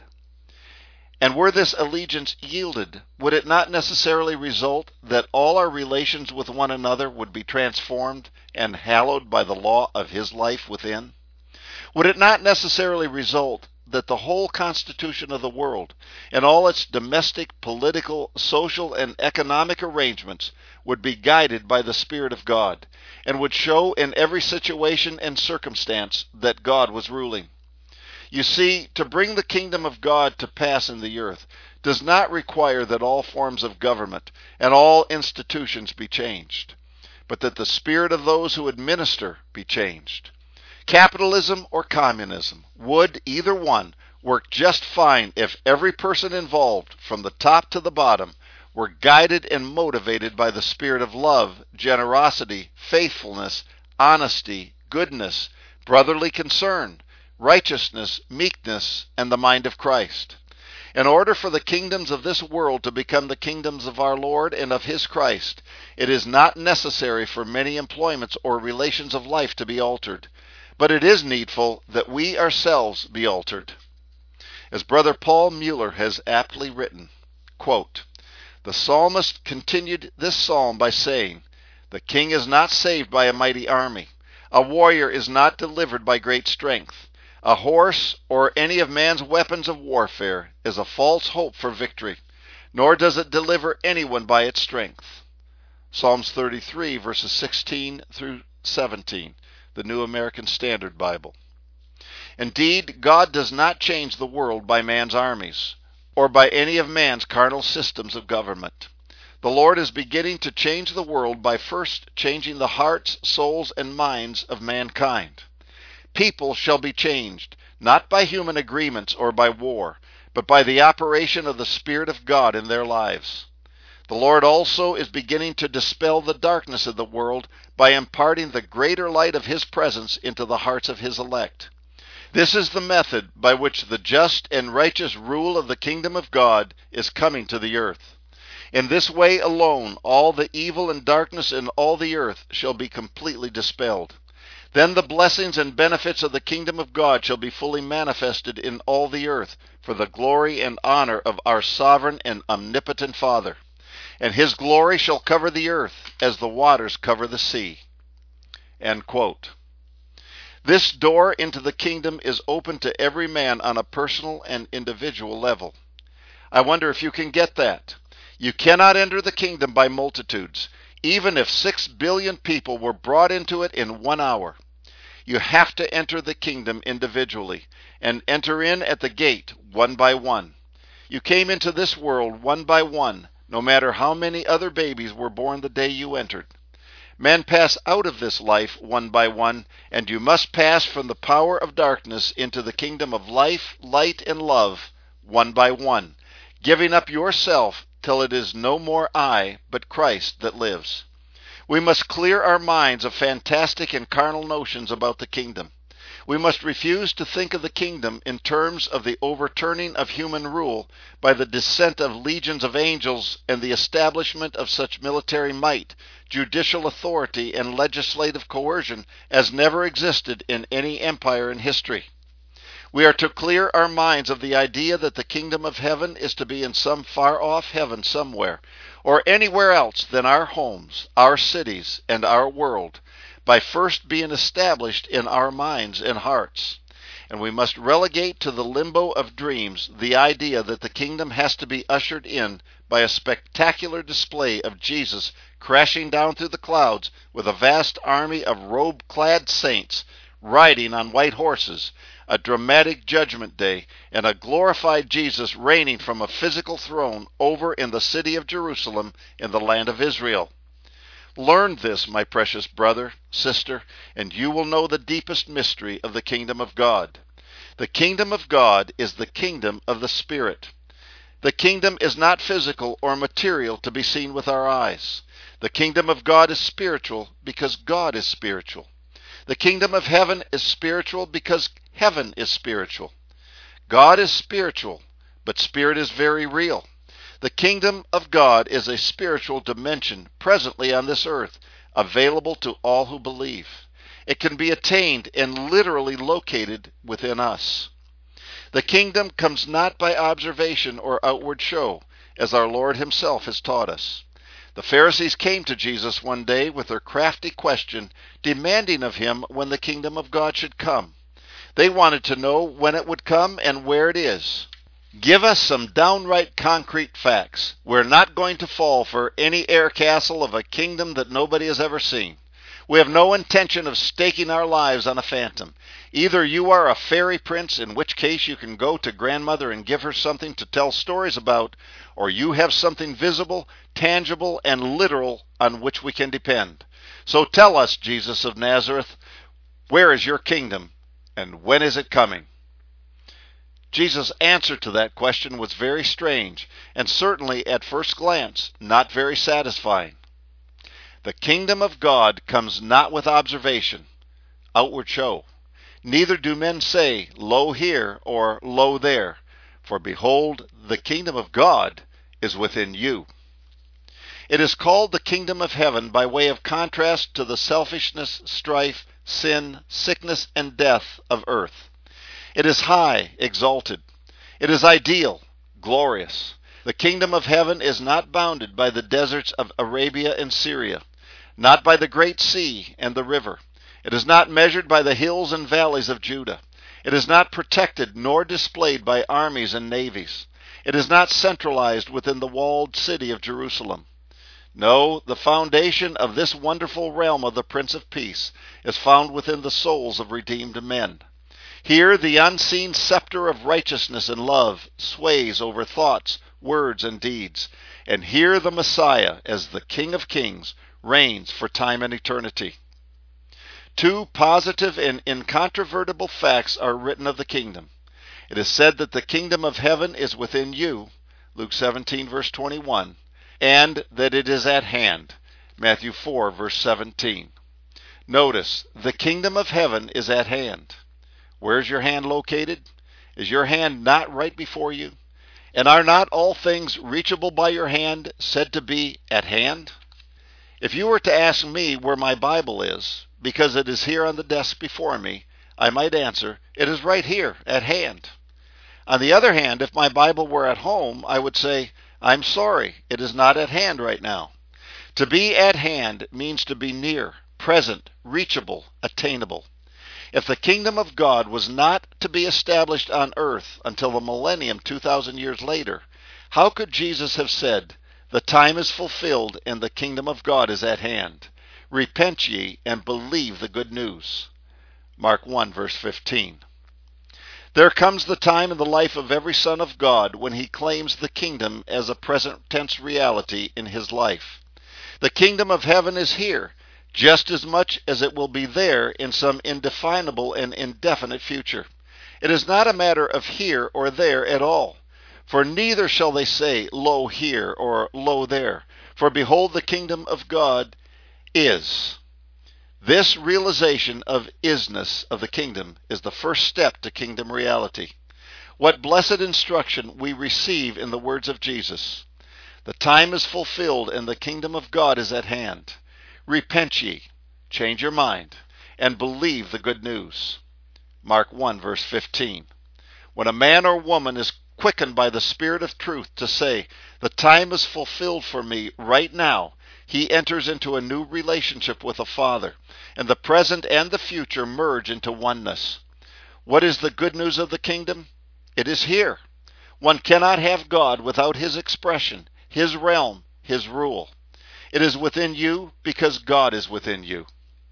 And were this allegiance yielded, would it not necessarily result that all our relations with one another would be transformed and hallowed by the law of his life within? Would it not necessarily result that the whole constitution of the world and all its domestic, political, social, and economic arrangements would be guided by the Spirit of God, and would show in every situation and circumstance that God was ruling? You see, to bring the kingdom of God to pass in the earth does not require that all forms of government and all institutions be changed, but that the spirit of those who administer be changed. Capitalism or communism would, either one, work just fine if every person involved, from the top to the bottom, were guided and motivated by the spirit of love, generosity, faithfulness, honesty, goodness, brotherly concern, righteousness, meekness, and the mind of Christ. In order for the kingdoms of this world to become the kingdoms of our Lord and of his Christ, it is not necessary for many employments or relations of life to be altered, but it is needful that we ourselves be altered. As Brother Paul Mueller has aptly written, quote, "The psalmist continued this psalm by saying, 'The king is not saved by a mighty army. A warrior is not delivered by great strength. A horse, or any of man's weapons of warfare, is a false hope for victory, nor does it deliver anyone by its strength.'" Psalms thirty-three, verses sixteen through seventeen, the New American Standard Bible. Indeed, God does not change the world by man's armies, or by any of man's carnal systems of government. The Lord is beginning to change the world by first changing the hearts, souls, and minds of mankind. People shall be changed, not by human agreements or by war, but by the operation of the Spirit of God in their lives. The Lord also is beginning to dispel the darkness of the world by imparting the greater light of his presence into the hearts of his elect. This is the method by which the just and righteous rule of the kingdom of God is coming to the earth. In this way alone, all the evil and darkness in all the earth shall be completely dispelled. Then the blessings and benefits of the kingdom of God shall be fully manifested in all the earth for the glory and honor of our sovereign and omnipotent Father. And his glory shall cover the earth as the waters cover the sea. End quote. This door into the kingdom is open to every man on a personal and individual level. I wonder if you can get that. You cannot enter the kingdom by multitudes, even if six billion people were brought into it in one hour. You have to enter the kingdom individually, and enter in at the gate one by one. You came into this world one by one, no matter how many other babies were born the day you entered. Men pass out of this life one by one, and you must pass from the power of darkness into the kingdom of life, light, and love one by one, giving up yourself till it is no more I, but Christ that lives. We must clear our minds of fantastic and carnal notions about the kingdom. We must refuse to think of the kingdom in terms of the overturning of human rule by the descent of legions of angels and the establishment of such military might, judicial authority, and legislative coercion as never existed in any empire in history. We are to clear our minds of the idea that the kingdom of heaven is to be in some far-off heaven somewhere, or anywhere else than our homes, our cities, and our world, by first being established in our minds and hearts. And we must relegate to the limbo of dreams the idea that the kingdom has to be ushered in by a spectacular display of Jesus crashing down through the clouds with a vast army of robe-clad saints riding on white horses, a dramatic judgment day, and a glorified Jesus reigning from a physical throne over in the city of Jerusalem in the land of Israel. Learn this, my precious brother, sister, and you will know the deepest mystery of the kingdom of God. The kingdom of God is the kingdom of the Spirit. The kingdom is not physical or material to be seen with our eyes. The kingdom of God is spiritual because God is spiritual. The kingdom of heaven is spiritual because heaven is spiritual. God is spiritual, but spirit is very real. The kingdom of God is a spiritual dimension presently on this earth, available to all who believe. It can be attained and literally located within us. The kingdom comes not by observation or outward show, as our Lord himself has taught us. The Pharisees came to Jesus one day with their crafty question, demanding of him when the kingdom of God should come. They wanted to know when it would come and where it is. Give us some downright concrete facts. We're not going to fall for any air castle of a kingdom that nobody has ever seen. We have no intention of staking our lives on a phantom. Either you are a fairy prince, in which case you can go to grandmother and give her something to tell stories about, or you have something visible, tangible, and literal on which we can depend. So tell us, Jesus of Nazareth, where is your kingdom, and when is it coming? Jesus' answer to that question was very strange, and certainly at first glance not very satisfying. The kingdom of God comes not with observation, outward show. Neither do men say, lo here or lo there, for behold, the kingdom of God is within you. It is called the kingdom of heaven by way of contrast to the selfishness, strife, sin, sickness, and death of earth. It is high, exalted. It is ideal, glorious. The kingdom of heaven is not bounded by the deserts of Arabia and Syria, not by the great sea and the river. It is not measured by the hills and valleys of Judah. It is not protected nor displayed by armies and navies. It is not centralized within the walled city of Jerusalem. No, the foundation of this wonderful realm of the Prince of Peace is found within the souls of redeemed men. Here the unseen scepter of righteousness and love sways over thoughts, words, and deeds. And here the Messiah, as the King of Kings, reigns for time and eternity. Two positive and incontrovertible facts are written of the kingdom. It is said that the kingdom of heaven is within you, Luke seventeen, verse twenty-one, and that it is at hand, Matthew four, verse seventeen. Notice, the kingdom of heaven is at hand. Where is your hand located? Is your hand not right before you? And are not all things reachable by your hand said to be at hand? If you were to ask me where my Bible is, because it is here on the desk before me, I might answer, it is right here, at hand. On the other hand, if my Bible were at home, I would say, I'm sorry, it is not at hand right now. To be at hand means to be near, present, reachable, attainable. If the kingdom of God was not to be established on earth until the millennium two thousand years later, how could Jesus have said, the time is fulfilled and the kingdom of God is at hand? Repent ye and believe the good news. Mark one, verse fifteen. There comes the time in the life of every son of God when he claims the kingdom as a present tense reality in his life. The kingdom of heaven is here, just as much as it will be there in some indefinable and indefinite future. It is not a matter of here or there at all. For neither shall they say, lo here, or lo there. For behold, the kingdom of God is. This realization of isness of the kingdom is the first step to kingdom reality. What blessed instruction we receive in the words of Jesus. The time is fulfilled and the kingdom of God is at hand. Repent ye, change your mind, and believe the good news. Mark one, verse fifteen. When a man or woman is quickened by the Spirit of truth to say, the time is fulfilled for me right now, he enters into a new relationship with the Father, and the present and the future merge into oneness. What is the good news of the kingdom? It is here. One cannot have God without his expression, his realm, his rule. It is within you because God is within you.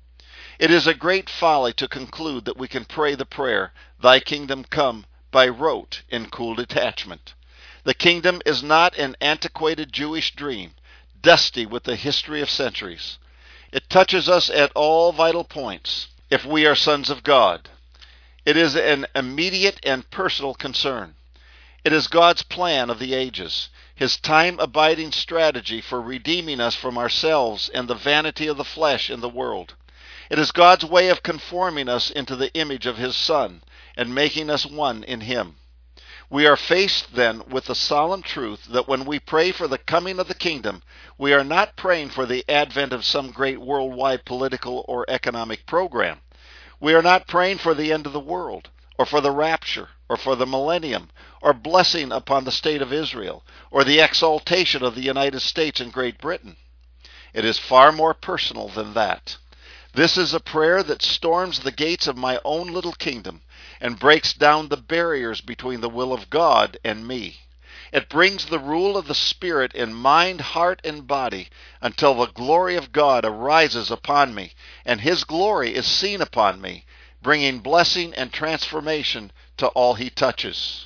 It is a great folly to conclude that we can pray the prayer, Thy kingdom come, by rote in cool detachment. The kingdom is not an antiquated Jewish dream, dusty with the history of centuries. It touches us at all vital points, if we are sons of God. It is an immediate and personal concern. It is God's plan of the ages, his time-abiding strategy for redeeming us from ourselves and the vanity of the flesh and the world. It is God's way of conforming us into the image of his Son and making us one in him. We are faced then with the solemn truth that when we pray for the coming of the kingdom, we are not praying for the advent of some great worldwide political or economic program. We are not praying for the end of the world, or for the rapture, or for the millennium, or blessing upon the state of Israel, or the exaltation of the United States and Great Britain. It is far more personal than that. This is a prayer that storms the gates of my own little kingdom and breaks down the barriers between the will of God and me. It brings the rule of the Spirit in mind, heart, and body until the glory of God arises upon me, and his glory is seen upon me, bringing blessing and transformation to all he touches.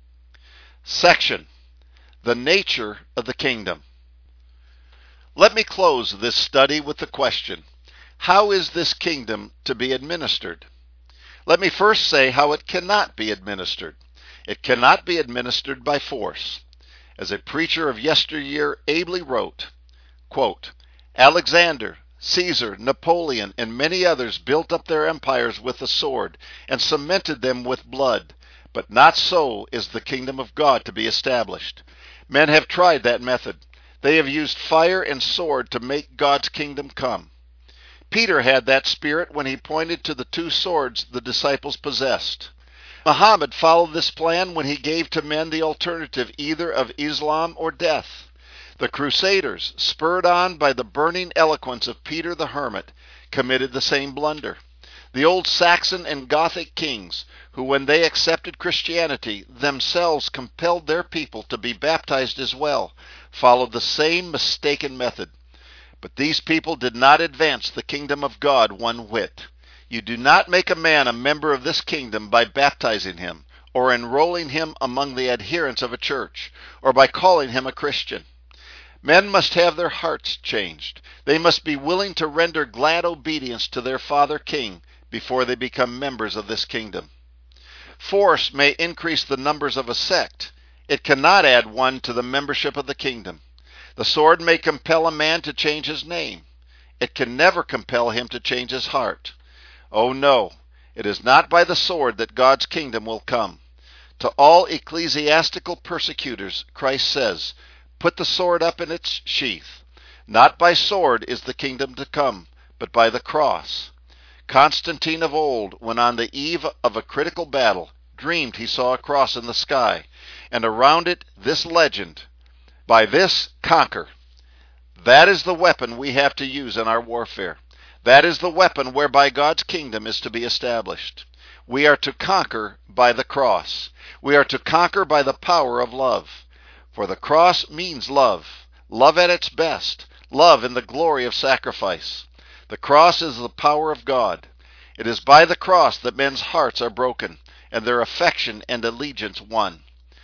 Section: The nature of the kingdom. Let me close this study with the question, how is this kingdom to be administered? Let me first say how it cannot be administered. It cannot be administered by force. As a preacher of yesteryear ably wrote, quote, Alexander, Caesar, Napoleon, and many others built up their empires with the sword and cemented them with blood, but not so is the kingdom of God to be established. Men have tried that method. They have used fire and sword to make God's kingdom come. Peter had that spirit when he pointed to the two swords the disciples possessed. Muhammad followed this plan when he gave to men the alternative either of Islam or death. The Crusaders, spurred on by the burning eloquence of Peter the Hermit, committed the same blunder. The old Saxon and Gothic kings, who when they accepted Christianity themselves compelled their people to be baptized as well, followed the same mistaken method. But these people did not advance the kingdom of God one whit. You do not make a man a member of this kingdom by baptizing him, or enrolling him among the adherents of a church, or by calling him a Christian. Men must have their hearts changed. They must be willing to render glad obedience to their Father King before they become members of this kingdom. Force may increase the numbers of a sect. It cannot add one to the membership of the kingdom. The sword may compel a man to change his name. It can never compel him to change his heart. Oh no, It is not by the sword that God's kingdom will come. To all ecclesiastical persecutors, Christ says, put the sword up in its sheath. Not by sword is the kingdom to come, but by the cross. Constantine of old, when on the eve of a critical battle, dreamed he saw a cross in the sky, and around it this legend, by this conquer. That is the weapon we have to use in our warfare. That is the weapon whereby God's kingdom is to be established. We are to conquer by the cross. We are to conquer by the power of love. For the cross means love. Love at its best. Love in the glory of sacrifice. The cross is the power of God. It is by the cross that men's hearts are broken, and their affection and allegiance won.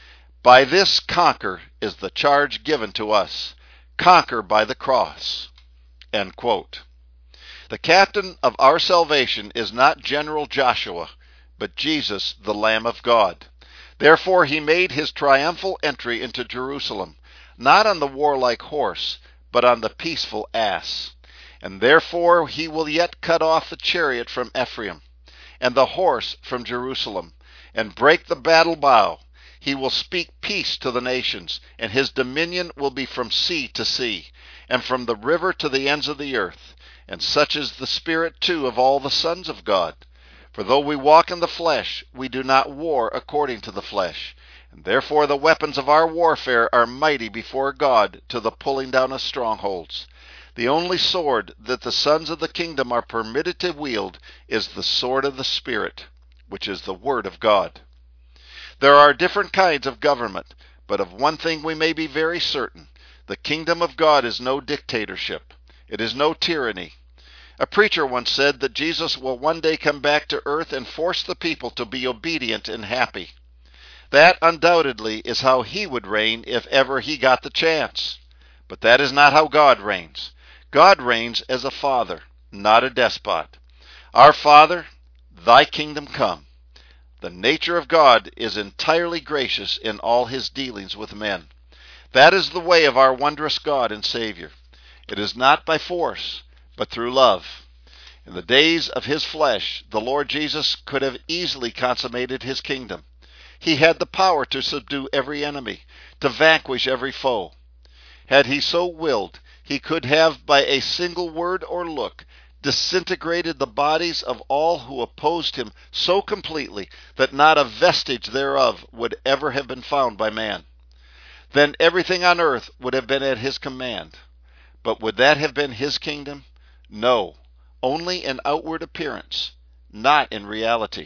By this conquer is the charge given to us. Conquer by the cross. End quote. The captain of our salvation is not General Joshua, but Jesus, the Lamb of God. Therefore he made his triumphal entry into Jerusalem, not on the warlike horse, but on the peaceful ass. And therefore he will yet cut off the chariot from Ephraim, and the horse from Jerusalem, and break the battle bow. He will speak peace to the nations, and his dominion will be from sea to sea, and from the river to the ends of the earth. And such is the spirit too of all the sons of God. For though we walk in the flesh, we do not war according to the flesh. And therefore the weapons of our warfare are mighty before God to the pulling down of strongholds. The only sword that the sons of the kingdom are permitted to wield is the sword of the Spirit, which is the Word of God. There are different kinds of government, but of one thing we may be very certain. The kingdom of God is no dictatorship. It is no tyranny. A preacher once said that Jesus will one day come back to earth and force the people to be obedient and happy. That undoubtedly is how he would reign if ever he got the chance. But that is not how God reigns. God reigns as a father, not a despot. Our Father, thy kingdom come. The nature of God is entirely gracious in all his dealings with men. That is the way of our wondrous God and Savior. It is not by force, but through love. In the days of his flesh, the Lord Jesus could have easily consummated his kingdom. He had the power to subdue every enemy, to vanquish every foe. Had he so willed, he could have, by a single word or look, disintegrated the bodies of all who opposed him so completely that not a vestige thereof would ever have been found by man. Then everything on earth would have been at his command. But would that have been his kingdom? No, only in outward appearance, not in reality.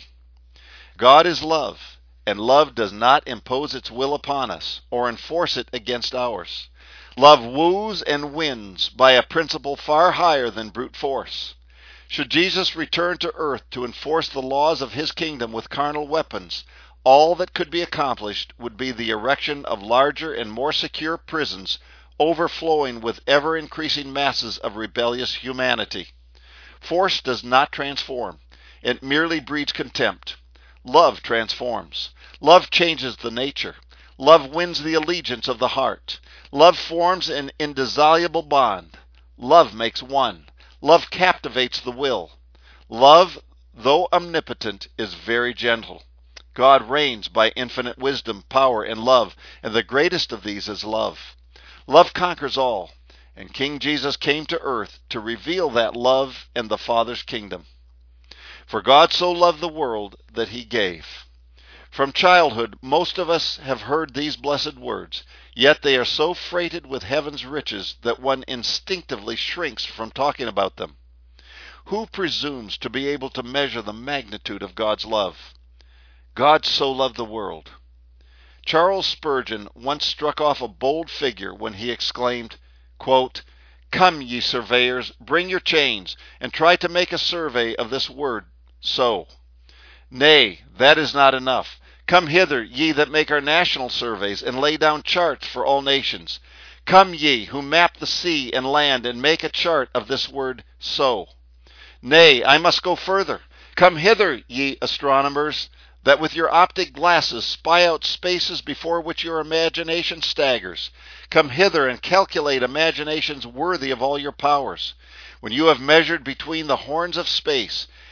God is love, and love does not impose its will upon us or enforce it against ours. Love woos and wins by a principle far higher than brute force. Should Jesus return to earth to enforce the laws of his kingdom with carnal weapons, all that could be accomplished would be the erection of larger and more secure prisons overflowing with ever-increasing masses of rebellious humanity. Force does not transform. It merely breeds contempt. Love transforms. Love changes the nature. Love wins the allegiance of the heart. Love forms an indissoluble bond. Love makes one. Love captivates the will. Love, though omnipotent, is very gentle. God reigns by infinite wisdom, power, and love, and the greatest of these is love. Love conquers all, and King Jesus came to earth to reveal that love and the Father's kingdom. For God so loved the world that he gave. From childhood, most of us have heard these blessed words, yet they are so freighted with heaven's riches that one instinctively shrinks from talking about them. Who presumes to be able to measure the magnitude of God's love? God so loved the world. Charles Spurgeon once struck off a bold figure when he exclaimed, quote, "Come, ye surveyors, bring your chains, and try to make a survey of this word, so. Nay, that is not enough. Come hither, ye that make our national surveys, and lay down charts for all nations. Come, ye who map the sea and land, and make a chart of this word, so. Nay, I must go further. Come hither, ye astronomers, that with your optic glasses spy out spaces before which your imagination staggers. Come hither and calculate imaginations worthy of all your powers. When you have measured between the horns of space,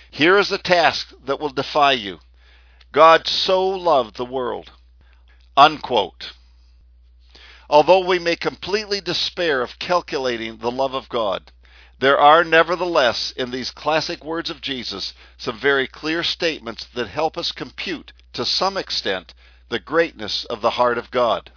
Here is a task that will defy you. God so loved the world. Unquote. Although we may completely despair of calculating the love of God, there are nevertheless in these classic words of Jesus some very clear statements that help us compute, to some extent, the greatness of the heart of God.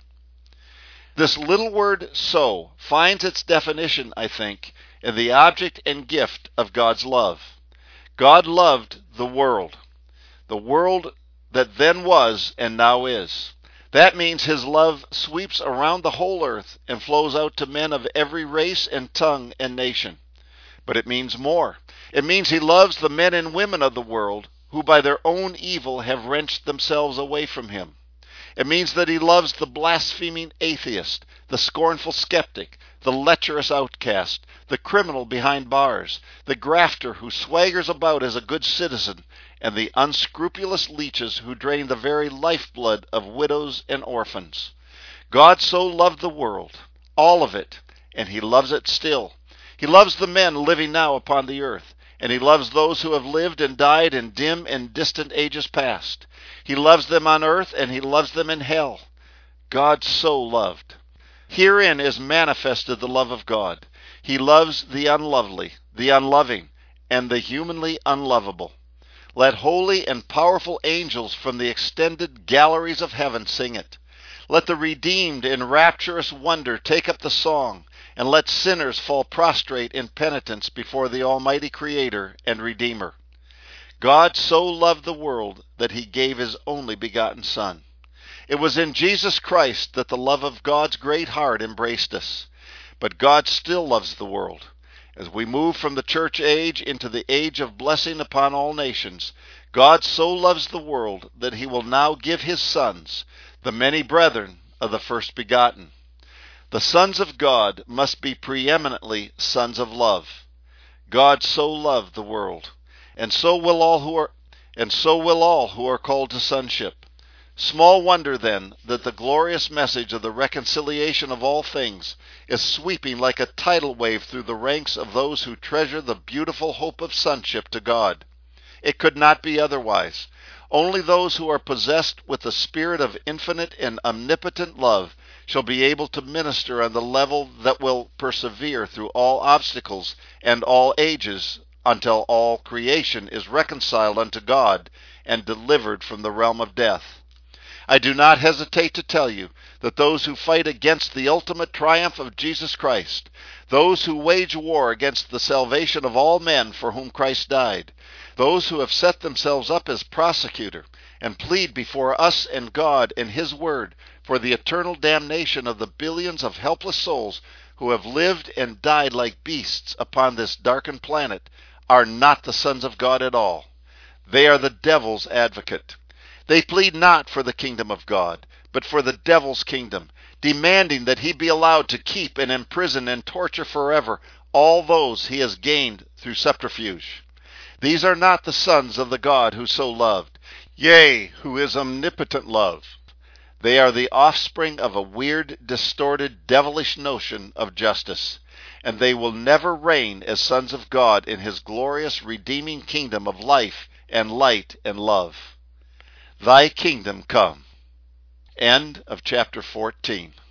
This little word so finds its definition, I think, in the object and gift of God's love. God loved the world, the world that then was and now is. That means his love sweeps around the whole earth and flows out to men of every race and tongue and nation. But it means more. It means he loves the men and women of the world who by their own evil have wrenched themselves away from him. It means that he loves the blaspheming atheist, the scornful skeptic, the lecherous outcast, the criminal behind bars, the grafter who swaggers about as a good citizen, and the unscrupulous leeches who drain the very lifeblood of widows and orphans. God so loved the world, all of it, and he loves it still. He loves the men living now upon the earth, and he loves those who have lived and died in dim and distant ages past. He loves them on earth, and he loves them in hell. God so loved. Herein is manifested the love of God. He loves the unlovely, the unloving, and the humanly unlovable. Let holy and powerful angels from the extended galleries of heaven sing it. Let the redeemed in rapturous wonder take up the song, and let sinners fall prostrate in penitence before the Almighty Creator and Redeemer. God so loved the world that he gave his only begotten Son. It was in Jesus Christ that the love of God's great heart embraced us. But God still loves the world. As we move from the church age into the age of blessing upon all nations, God so loves the world that he will now give his sons, the many brethren of the first begotten. The sons of God must be preeminently sons of love. God so loved the world, and so will all who are and so will all who are called to sonship. Small wonder, then, that the glorious message of the reconciliation of all things is sweeping like a tidal wave through the ranks of those who treasure the beautiful hope of sonship to God. It could not be otherwise. Only those who are possessed with the spirit of infinite and omnipotent love shall be able to minister on the level that will persevere through all obstacles and all ages until all creation is reconciled unto God and delivered from the realm of death. I do not hesitate to tell you that those who fight against the ultimate triumph of Jesus Christ, those who wage war against the salvation of all men for whom Christ died, those who have set themselves up as prosecutor and plead before us and God and his word for the eternal damnation of the billions of helpless souls who have lived and died like beasts upon this darkened planet, are not the sons of God at all. They are the devil's advocate. They plead not for the kingdom of God, but for the devil's kingdom, demanding that he be allowed to keep and imprison and torture forever all those he has gained through subterfuge. These are not the sons of the God who so loved, yea, who is omnipotent love. They are the offspring of a weird, distorted, devilish notion of justice, and they will never reign as sons of God in his glorious redeeming kingdom of life and light and love. Thy kingdom come. End of chapter fourteen.